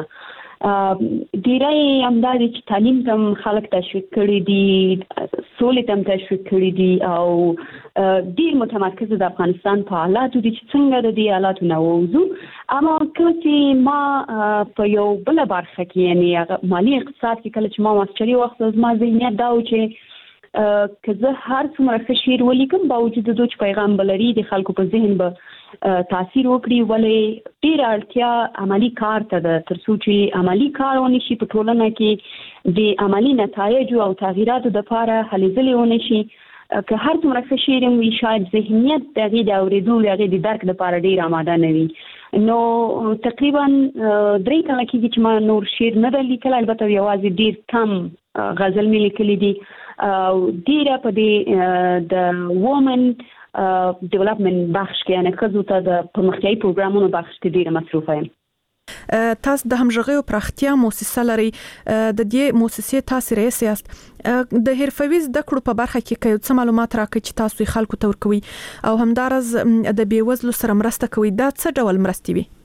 ډیری همدا دي چې تعلیم تم خلک تشویق کړي دي، سولې تم تشویق کړي دي او ډیر متمرکز د افغانستان په حالاتو دي چې څنګه د دې حالاتو نه ووځو. اما کله چې ما په یو بل برخه کې یعنی مالي اقتصاد کې کله چې ما ماستري واخیسته، زما ذهنیت دا و چې که زه هر څومره ښه شعر ولیکم باوجود د دوی پیغام بلري د خلکو په ذهن به تاثیر وکړي، ولې ډېره اړتیا عملی کار ته ده تر څو چې عملی کار ونه شي په ټولنه کې د عملی نتایجو او تغییراتو دپاره هلې ځلې ونه شي. که هر څومره ښه شعر هم وي شاید ذهنیت د هغې د اورېدو د هغې د درک دپاره ډېر آماده نه وي. نو تقریبا درې کاله کېږي چې ما نور شعر نه ده لیکلی، البته یوازې ډېر کم غزل مې لیکلی دي. ډیره په دې د وومن ډیولپمنٹ بخش کې یعنی ښځو ته د پرمختیایي پروګرامونو بخش کې ډیره مصروفه یم. تاسو د همغږۍ او پراختیا مؤسسه لري. د دې مؤسسې تاسو رئیس یاست. د حرفوي زده کړو په برخه کې که څه معلومات راکړئ چې تاسو یې خلکو ته ورکوي او همدارز د بېوزلو سره مرسته کوي، دا څه ډول مرستې وي؟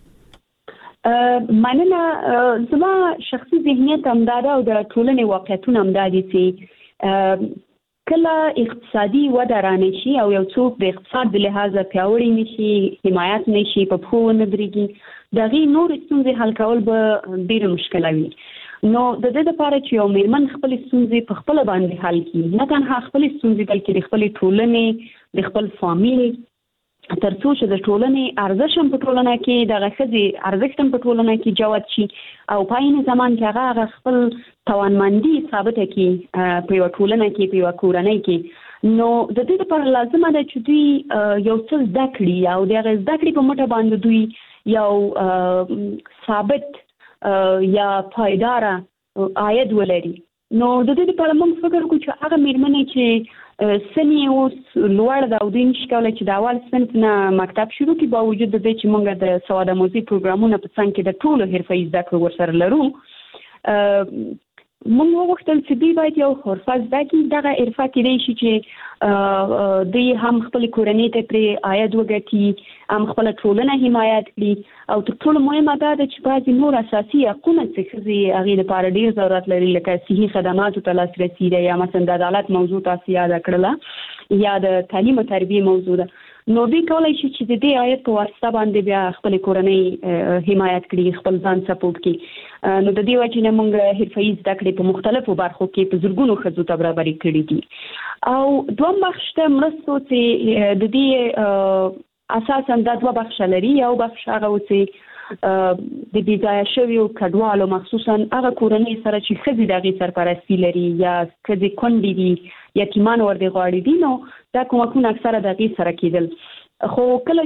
مننه. زما شخصي ذهنیت همدا ده او د ټولنې واقعیتونه همدا دي چې کله اقتصادي وده رانه شي او یو څوک د اقتصاد د لحاظه پیاوړی نشي، حمایت نشي، په پښو ونه درېږي، د هغې نورې ستونزې حل کول به ډېره مشکله وي. نو د دې لپاره چې یو میرمن خپلې ستونزې په خپله باندې حل کړي، نه تنها خپلې ستونزې بلکې د خپلې ټولنې، د خپل فامیل ترڅو چې د ټولنې ارزښت هم په ټولنه کې د غښځې ارزښت هم په ټولنه کې جوت شي او په عین زمان کې هغه خپل توانمندي ثابت کړي په یو ټولنه کې په یو کورنۍ کې نو د دې لپاره لازمه ده چې دوی یو څه زده کړي او د هغه زده کړې په مټه باندې دوی یو ثابت یا پایداره عاید ولري. نو د دې لپاره موږ فکر کوو چې هغه میرمنې چې سنی اوس لوړ ده او دوی نشي کولی چې د اول صنف نه مکتب شروع کړي با وجود د دې چې موږ د سواد آموزي پروګرامونه په څنګ کې د ټولو حرفه‌ایي زده کړو ورسره لرو. موږ وغوښتل چې دوی باید یو حرفه زده کړي. دغه حرفه کېدای شي چې دوی هم خپلې کورنۍ ته پرې عاید وګټي، هم خپله ټولنه حمایت کړي او تر ټولو مهمه دا ده چې بعضې نور اساسي حقونه چې ښځې هغې لپاره ډېر ضرورت لري لکه صحي خدماتو ته لاسرسي ده یا مثلا د عدالت موضوع تاسو یاده کړله یا د تعلیم او تربیې موضوع ده. نو دوی کولی شي چې د دې عاید په واسطه باندې بیا خپلې کورنۍ حمایت کړي، خپل ځان سپورټ کړي. نو د دې وجې نه موږ حرفه‌ایي زده کړې په مختلفو برخو کې په زرګونو ښځو ته برابرې کړي دي. او دویم بخش ته مرستو چې د دې اساسا دا دوه بخشه لري. یو بخش هغه و چې د بېځایه شویو کډوالو مخصوصا هغه کورنۍ سره چې ښځې د هغې سرپرستي لري یا ښځې کونډې دي، یتیمان ورته غواړي دي، نو دا کومکونه اکثره د هغې سره کېدل. خو کله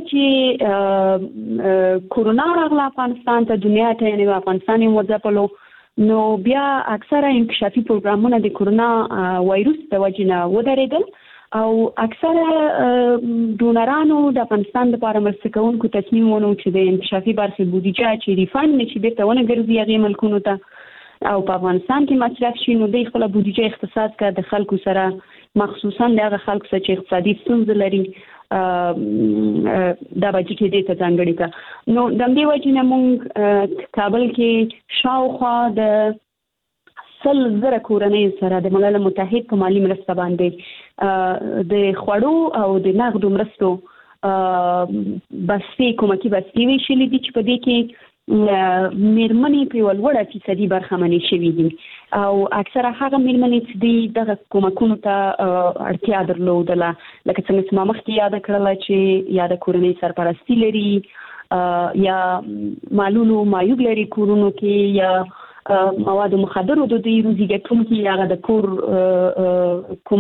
چې کورونا راغله افغانستان ته، دنیا ته، یعنې افغانستان یې وځپلو، نو بیا اکثره انکشافي پروګرامونه د کورونا وایروس د وجې نه ودرېدل او اکثره ډونرانو د افغانستان لپاره مرسته کوونکو تصمیم ونیو چې د انکشافي برخې بودیجه چې ریفاند نه شي بېرته ونه ګرځي هغې ملکونو ته او په افغانستان کې مصرف شي، نو دوی خپله بودیجه اختصاص کړه د خلکو سره، مخصوصا د هغه خلکو سره چې اقتصادي ستونزې لري، دا بجټ یې دې ته ځانګړې کړه. نو د همدې وجې نه موږ کابل کې شاوخوا د سل زره کورنۍ سره د ملل متحد په مالي مرسته باندې د خوړو او د نغدو مرستو بستې کومکي بستې ویشلې دي چې په دې کې میرمنې په یوه لوړه فیصدي برخمنې شوي دي او اکثره هغه میرمنې چې دي دغه کومکونو ته اړتیا درلودله، لکه څنګه چې ما مخکې یاده کړله چې یا د کورنۍ سرپرستي لري یا معلولو معیوب لري کورونو کې یا مواد مخدرو د دوی روزي ګټونکي هغه د کور کوم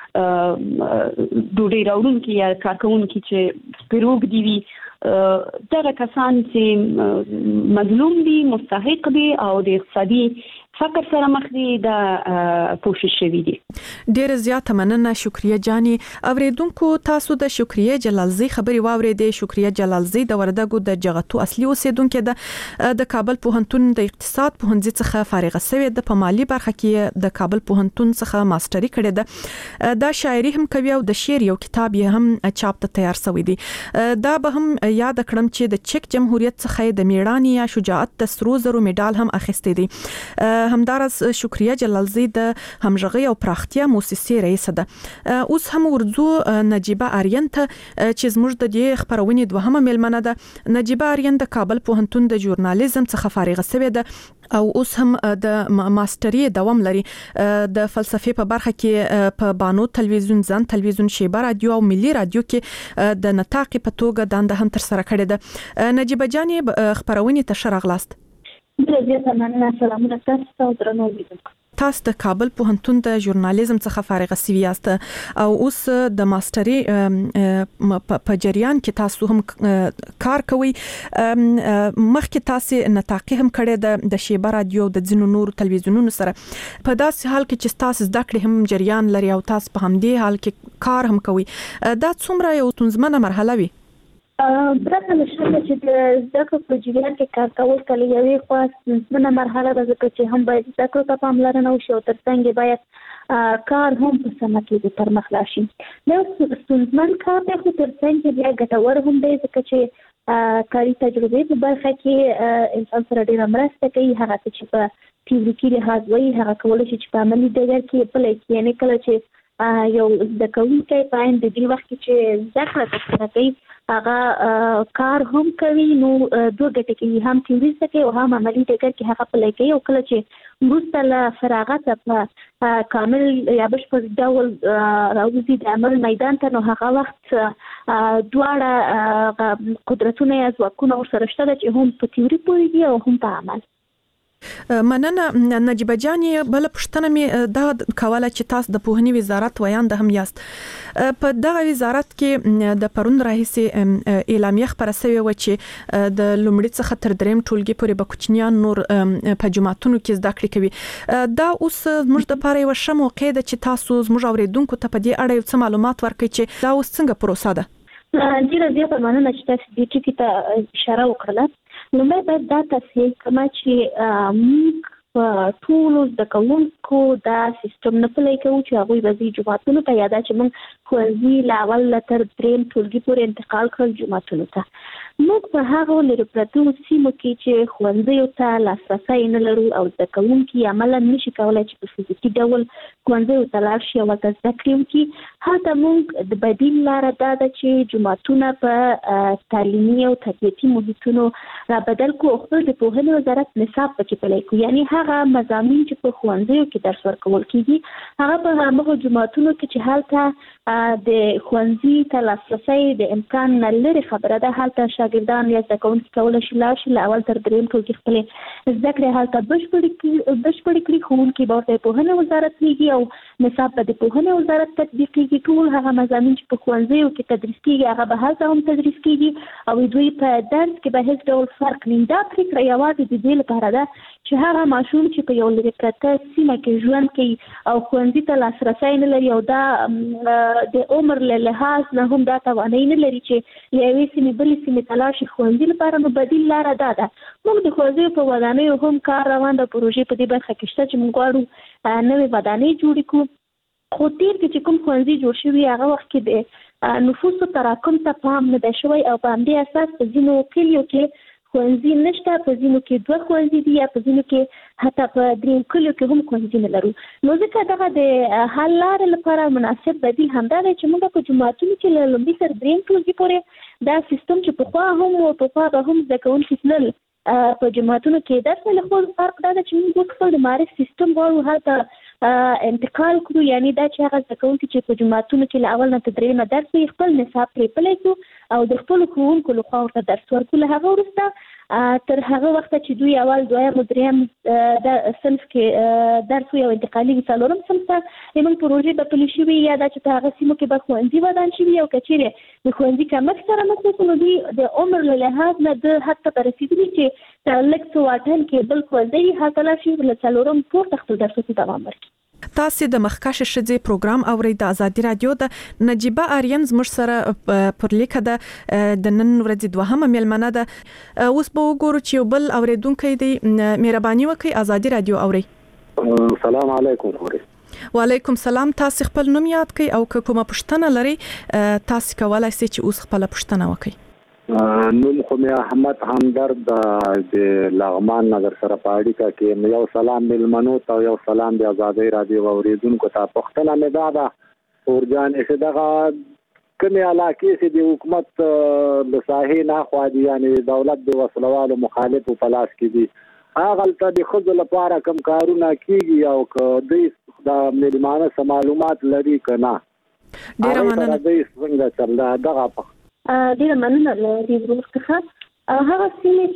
ډوډۍ راوړونکي یا کارکوونکي چې پیروګ دي وي، دغه کسان چې مظلوم دي، مستحق دي او د اقتصادي فقر سره مخ دي دا کوشش شوی دي. ډیره زیاته مننه شکریه جانی. اوریدونکو تاسو د شکریه جلالزی خبري واوریدې. شکریه جلالزی د وردګو د جغتو اصلي اوسیدونکو ده، د کابل پوهنتون د اقتصاد پوهنځي څخه فارغه شوې ده، په مالی برخه کې د کابل پوهنتون څخه ماستری کړې ده. دا شاعري هم کوي او د شعر یو کتاب یې هم چاپ ته تیار شوی دی. دا به هم یاد کړم چې د چک جمهوریت څخه د میړانې یا شجاعت د سرو زرو میډال هم اخیستی دی. همدارس شکریه جلالزی د همغږي او پراختیا موسسې رئیس ده. اوس هم ورځو نجيبه آرین ته چې زموږ د دې خبرونې دوهمه ملمنه ده. نجيبه آرین د کابل پوهنتون د ژورنالیزم څخه فارغه شوې ده او اوس هم د ماستری دوام لري. د فلسفې په برخه کې په بانو تلویزیون، ځان تلویزیون، شیبه رادیو او ملي رادیو کې د نطاق په توګه دنده هم تر سره کړې ده. نجيبه جان خبرونې ته شرغلاست. تاسو د کابل پوهنتون د ژورنالیزم څخه فارغ شوی یاست او اوس د ماستری په جریان کې تاسو هم کار کوي. مخکې تاسو نطاقي هم کړی د شیبه رادیو د ځینو نور تلویزیونونو سره. په داسې حال کې چې تاسو زده کړې هم جریان لري او تاسو په همدې حال کې کار هم کوي، دا څومره یو ستونزمنه مرحله وي؟ برخه نشته چې د زده کړو په جریان کې کار کول کله یوې خوا ستونزمنه مرحله ده، ځکه چې هم باید زده کړو ته پاملرنه وشي او ترڅنګ باید کار هم په سمه توګه پر مخ لاړ شي. دا ستونزمن کار دی خو ترڅنګ بیا ګټور هم دی، ځکه چې کاري تجربې په برخه کې انسان سره ډېره مرسته کوي. هغه څه چې په تیوریکي لحاظ وایي هغه کولی شي چې په عملي ډګر کې پلی کړي. یعنې کله چې یو د کوونکي په عین د دې وخت چې ذکر ترسره کوي هغه کار هم کوي نو دوه ګټې کوي هم تیوري څخه او هم عملي ټکر کې هغه پلی کوي او کله چې وروسته له فراغت په کامل یا بشپړ ډول راوځي د عمل میدان ته نو هغه وخت دواړه قدرتونه یا ځواکونه ورسره شته چې هم په تیوري پوهیږي او هم په عمل. مننه نجیبه جان. بل پښتنه می دا کوله چې تاسو د پوهنې وزارت ویاند هم یاست. په دغه وزارت کې د پرون راهیسې اعلامیه خبره شوې و چې د لومړي څخه تر دریم ټولګي پورې به کوچنیان نور په جماعتونو کې زده کړې کوي. دا اوس موږ د لپاره یو ښه موقع ده چې تاسو زموږ اوریدونکو ته په دې اړه څه معلومات ورکړئ چې دا اوس څنګه پروسه ده. ډیره زیاته مننه چې تاسو دې ټکي ته اشاره وکړه. لومړی باید دا تصحیح کړم چې موږ په ټولو زده کوونکو دا سیستم نه پلی کوو چې هغوی به ځي جوماتونو ته یا دا چې موږ ښوونځي له اول نه تر دریم ټولګي پورې انتقال کړل جوماتونو ته. موږ په هغو لرې پرتو سیمو کې چې ښوونځیو ته لاسرسی نه لرو او زده کوونکي عملا نشي کولی چې په فزیکي ډول ښوونځیو ته لاړ شي او هلته زده کړې وکړي. هلته موږ د بدیل لاره دا ده چې جوماتونه په تعلیمي او تربیتي محیطونو رابدل کړو او خپل د پوهنې وزارت نصاب پکې پلی کړو. یعنې هغه مضامین چې په ښوونځیو کې درس ورکول کېږي هغه په هماغو جوماتونو کې چې هلته د ښوونځي ته لاسرسی د امکان نه لرې خبره ده هلته شاګردان یا زده کوونکي کولی شي لاړ شي له اول تر دریم ټولګي خپلې زده کړې هلته بشپړې کړي. ښوونکي به ورته پوهنې وزارت کېږي او نصاب به د پوهنې وزارت تطبیقېږي. ټول هغه مضامین چې په ښوونځیو کې تدریس کېږي هغه به هلته هم تدریس کېږي او دوی په درس کې به هېڅ ډول فرق نه. دا پرېکړه یوازې د دې لپاره ده چې هغه ماشوم چې په یو لرې پرته سیمه کې ژوند کوي او ښوونځي ته لاسرسی نه لري او دا د عمر له لحاظ نه هم دا توانایي نه لري چې له یوې سیمې بلې سیمې ته لاړ شي ښوونځي لپاره، نو بدیل لاره دا ده. موږ د ښوونځیو په ودانیو هم کار روان ده، پروژې په دې برخه کې شته چې موږ غواړو نوې ودانۍ جوړې کړو. خو تېر کې چې کوم ښوونځي جوړ شوي هغه وخت کې د نفوسو تراکم ته پام نه دی شوی او په همدې اساس په ځینو کلیو کې ښوونځي نشته، په ځینو کې دوه ښوونځي دي یا په ځینو کې حتی په دریم کلیو کې هم ښوونځي نه لرو. نو ځکه دغه د حل لارې لپاره مناسب بدیل همدا دی چې موږ په جوماتونو کې له لومړي تر دریم ټولګي پورې دا سیستم چې پخوا هم و پخوا به هم زده کوونکي تلل په جوماتونو کې درس نه خو فرق دا ده چې موږ خپل د معرف سیستم غواړو هلته انتقال کړو، یعنی دا چې هغه زده کوونکي چې په جوماتونو کې له اول نه تر دریمه درس کوي خپل نصاب پرې پلی کړو او د خپلو ښوونکو لخوا ورته درس ورکړو. له هغه وروسته تر هغه وخته چې دوی اول دویم او دریم صنف کې درس وي او انتقالي وي څلورم صنف ته زموږ پروژې به پلي شوي یا دا چې په هغه سیمو کې به ښوونځي ودان شوي او که چیرې د ښوونځي کمښت سره مخ وکړو نو دوی د عمر له لحاظ نه د حد ته به رسېدلي چې تر لږ څه واټن کې بل ښوونځی هلته لاړ شي له څلورم پورته خپل درسونو ته دوام ورکړي. تاسو د مخکښ ښځې پروګرام اورئ د ازادي رادیو د نجیبه آریان زموږ سره پر لیکه ده د نن ورځې دوهمه میلمنه ده. اوس به وګورو چې یو بل اوریدونکی دی. مهرباني وکړئ ازادي رادیو اورئ. السلام علیکم. وعلیکم سلام. تاسو خپل نوم یاد کړئ او که کومه پوښتنه لرئ تاسو کولای شئ چې اوس خپل پوښتنه وکړئ. نوم خو مې احمد همدرد د لغمان نظر سره په اړیکه کې. یو سلام ملمنو ته یو سلام د ازادي رادیو اوریدونکو ته. پوښتنه مې دا ده اورجان چې دغه کومې علاقې چې د حکومت د ساحې نه خوا دي یعنی دولت د وسلوالو مخالفو په لاس کې دي هغلته د ښځو لپاره کوم کارونه کیږي او که دوی د مېلمانه څه معلومات لري که نه ډېره مننه. دوی څنګه چل دغه ډیره مننه له دې ورور څخه. هغه سیمې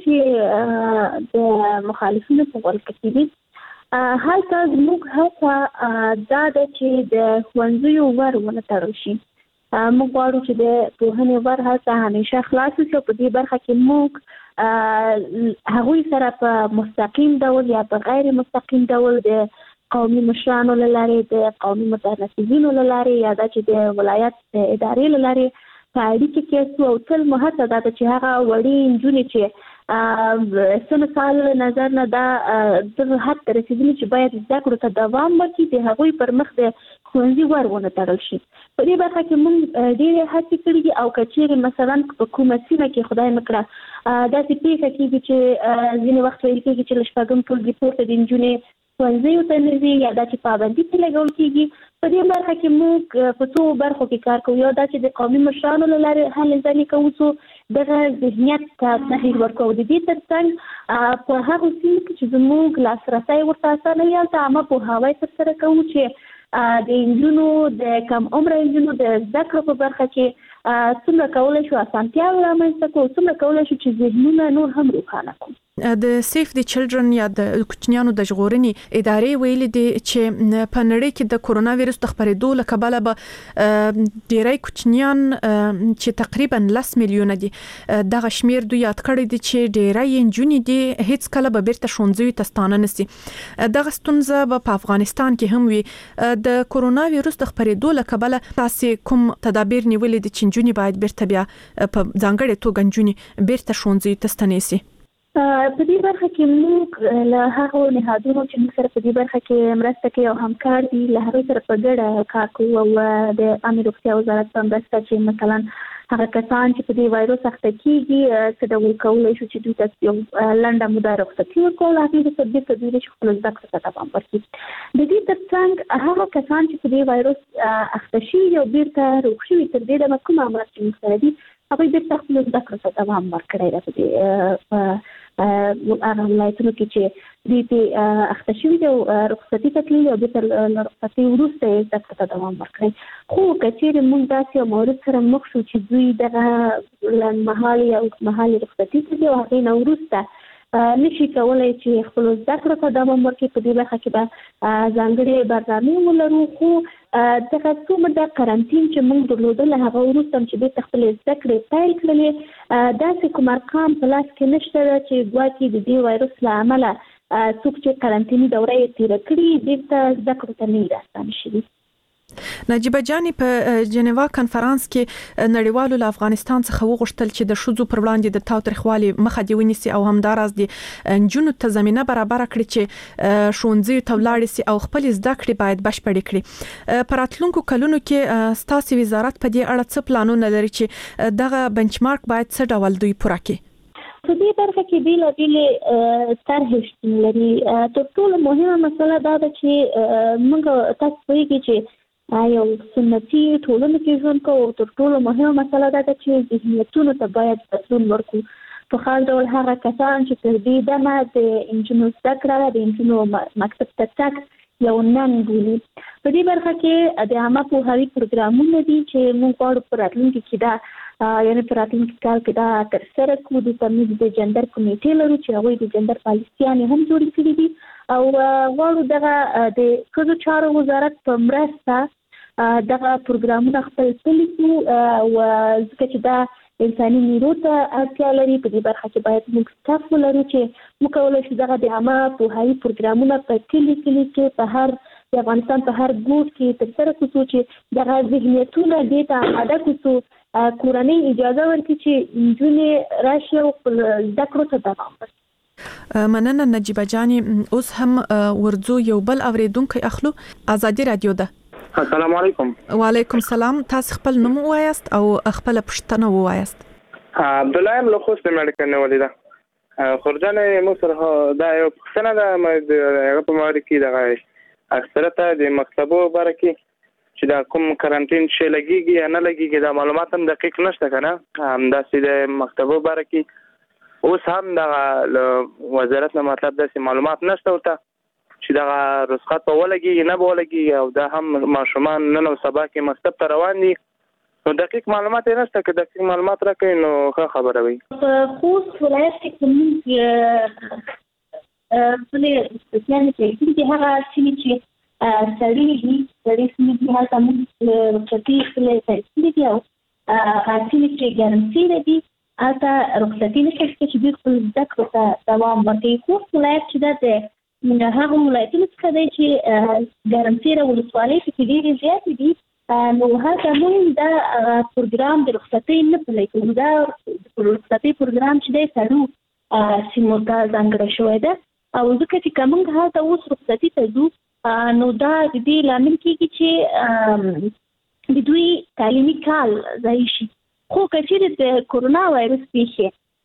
چې د مخالفینو په غوږ کې دي هلته زموږ هڅه دا ده چې د ښوونځیو ور ونه تړل شي. موږ غواړو چې د پوهنې ور هلته همیشه خلاص وي او په دې برخه کې موږ هغوی سره په مستقیم ډول یا په غیر مستقیم ډول د قومي مشرانو له لارې د قومي متنفذینو له لارې یا دا چې د ولایت د ادارې له لارې په اړیکه کې سو او تل مو هڅه ده چې هغه وړې نجونې چې سن کال نظر نه دا د حد ته رسېدلي چې باید زده کړو ته دوام ورکړي د هغوی پر مخ د ښوونځي ور ونه تړل شي. په دې برخه کې موږ ډېرې هڅې کړي دي او که چیرې مثلا په کومه سیمه کې خدای مه کړه داسې پېښه کېږي چې ځینې وخت ویل کېږي چې له شپږم ټولګي پورته د نجونې ښوونځیو ته نه ځي یا دا چې پابندي پرې لګول کېږي. په دې برخه کې موږ په څو برخو کې کار کوو. یو دا چې د قومي مشرانو له لارې هلې ځلې کوو څو دغه ذهنیت ته تغییر ورکوو. د دې تر څنګ په هغو سیمو کې چې زموږ لاسرسی ورته اسانه وي هلته عامه پوهاوی ترسره کوو چې د نجونو د کم عمره نجونو د زده کړو په برخه کې څومره کولی شو اسانتیاوې رامنځته کړو، څومره کولی شو چې ذهنونه نور هم روښانه کړو. د سیف دی چلډرن یا د کوچنیانو د ژغورنې ادارې ویلي دي چې په نړۍ کې د کورونا وایرس د خپرېدو له کبله به ډېری کوچنیان چې تقریبا لس میلیونه دي دغه شمیر دوی یاد کړی دي چې ډېری نجونې دي هیڅ کله به بیرته ښوونځیو ته ستانه نشي. دغه ستونزه به په افغانستان کې هم وي. د کورونا وایرس د خپرېدو له کبله تاسو کوم تدابیر نیولي دي چې نجونې باید بیرته بیا په ځانګړې توګه نجونې بیرته ښوونځیو ته ستنې شي؟ په دې برخه کې موږ له هغو نهادونو چې موږ سره په دې برخه کې مرسته کوي او همکار دي له هغوی سره په ګډه کار کوو او د عامه روغتیا وزارت په مرسته چې مثلا هغه کسان چې په دې وایرس اخته کېږي څه ډول کولی شو چې دوی ته یو لنډه موده رخصتي ورکول، هغوی ته بیرته دوی چې خپلو زده کړو ته دوام ورکړي. د دې تر څنګ هغه کسان چې په دې وایرس اخته شوي او بیرته روغ شوي تر دې دمه کوم عملیات چې موږ سره دي هغوی بیرته خپلو زده کړو ته دوام ورکړی ده. په دې هغه ولایتونو کې چې دوی پرې اخته شوي دي او رخصتي ته تللي او بیرته له رخصتۍ وروسته یې زده کړو ته دوام ورکړی. خو که چېرې موږ داسې یو مورد سره مخ شو چې دوی دغه لنډمهالې یا اوږدمهالې رخصتي ته دي او هغې نه وروسته نشي کولی چې خپلو زده کړو ته دوام ورکړي، په دې برخه کې به ځانګړې برنامې ولرو. خو دغه څومره د قرنطین چې موږ درلودل هغه وروسته چې بیرته خپلې زده کړې پیل کړلې داسې کوم ارقام په لاس کې نشته ده چې ګواکې د دې وایرس له امله څوک چې قرنطیني دوره یې تېره کړي بیرته زده کړو ته نه وي راستانه شوي. نجیبه جانې په جنیوا کنفرانس کې نړیوالو له افغانستان څخه وغوښتل چې د ښځو پر وړاندې د تاوتریخوالي مخه دې ونیسي او همداراز د نجونو ته زمینه برابره کړي چې ښوونځیو ته ولاړې سي او خپلې زده کړې باید بشپړې کړي. په راتلونکو کلونو کې ستاسو وزارت په دې اړه څه پلانونه لري چې دغه بنچمارک باید څه ډول دوی پوره کړي؟ په دې برخه کې بېلابېلې طرحې شتون لري. تر ټولو مهمه مسله دا ده چې موږ تاسو پوهېږئ چې یو سنتي ټولنه کې ژوند کوو. تر ټولو مهمه مسله دا ده چې ذهنیتونو ته باید بدلون ورکړو. په خاص ډول هغه کسان چې تر دې دمه د نجونو زده کړه د نجونو مکتب ته تګ یو ننګ بولي. په دې برخه کې د عامه پوهاوي پروګرامونه دي چې موږ غواړو په راتلونکي کې دا یعنې په راتلونکي کال کې دا ترسره کړو. دلته موږ د جنډر کمیټې لرو چې هغوی د جنډر پالیسیانې هم جوړې کړي دي او غواړو دغه د ښځو چارو وزارت په مرسته دغه پروګرامونه خپل پلي کړو او ځکه چې دا انساني نیرو ته اړتیا لري. په دې برخه کې باید موږ سټاف ولرو چې موږ کولی شو دغه د عامه پوهاوي پروګرامونه په کلي کلي کې په هر د افغانستان په هر ګوټ کې ترسره کړو چې دغه ذهنیتونه دې ته اماده کړو، کورنۍ اجازه ورکړي چې نجونې راشي او خپل زده کړو ته دوام ورکړي. مننه نجیبه جانې. اوس هم ورځو یو بل اوریدونکی اخلو. ازادي رادیو ده. السلام علیکم. وعلیکم السلام. تاسو خپل نوم وایاست او خپل پښتنه وایاست؟ عبد الله له خوست امریکا نه ولیدا. خورجانه مو سره دا یو پښتنه ده هغه په موري کې دغه اکثرته د مکتبو برکې چې دا کوم قرنټین شي لګيږي یا نه لګيږي دا معلومات هم دقیق نشته کنه. هم داسې د مکتبو برکې اوس هم د وزارت نه مطلب داسې معلومات نشته ورته چې دا رخصت په ولګي نه بولګي او دا هم ماشومان نن او سبا کې مکتب ته روان دي. نو دقیق معلومات نشته که دقیق معلومات راکړي نو ښه خبره وي. په خوست ولایت کې کوم څه سپیشل چې هغه چې سړی دي سړی چې هغه موږ رخصتي کولای شي او هغه چې ګارانټي لري هغه رخصتي نه کوي چې د خپل زده کړو ته دوام ورکړي. خوست ولایت چې دا هغه ولایتونه څخه دی چې ګارانټي را ولسوالۍ کې ډېرې زیاتې دي. نو هغه موږ دا پروګرام د رخصتۍ نه پلی کوو. دا رخصتۍ پروګرام چې دی څلورو سیمو ته ځانګړی شوی ده او ځکه چې که موږ هلته اوس رخصتي ته ځو نو دا د دې لامل کېږي چې د دوی تعلیمي کال ضایع شي. خو که چېرې د کورونا وایرس پیښې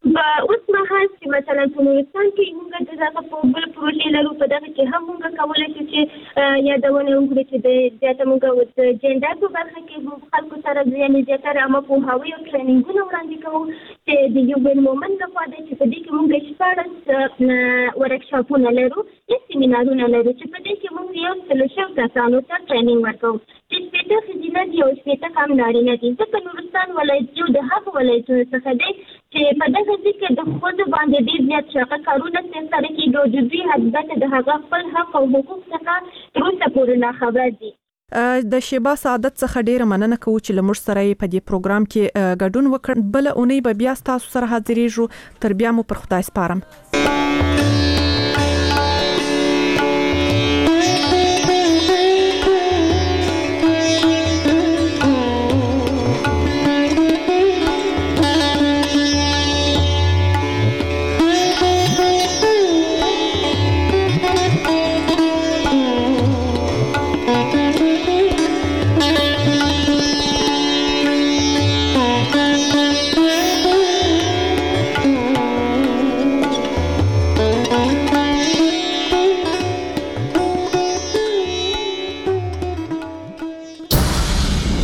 اوس مهال چې مثلا په نورستان کې موږ د دغه په بل پروژې لرو په دغه کې هم موږ کولی شو چې یادونه وکړو چې د زیاته موږ د جنډر په برخه کې خلکو سره یعنې زیاتره عامه پوهاوی او ټرینینګونه وړاندې کوو چې د یو بل مومنت لخوا دی چې په دې کې موږ شپاړس ورکشاپونه لرو یا سیمینارونه لرو چې په دې کې موږ یو سلو شل کسانو ته ټرینینګ ورکوو چې شپېته ښځینه دي او شپېته کم نارینه دي ځکه نورستان ولایت یو د هغو ولایتونو څخه دی چې په دغه ځای کې د ښځو باندې ډېر زیات شاقه کارونه ترسره کېږي او د دوی البته د هغه خپل حق او حقوق څخه تر اوسه پورې ناخبر دي. د شیبا سعادت څخه ډیره مننه کوو چې له موږ سره په دې پروګرام کې ګډون وکړ. بل اونۍ به بیا تاسو سره حاضرېږو. تر بیا مو پر خدای سپارم.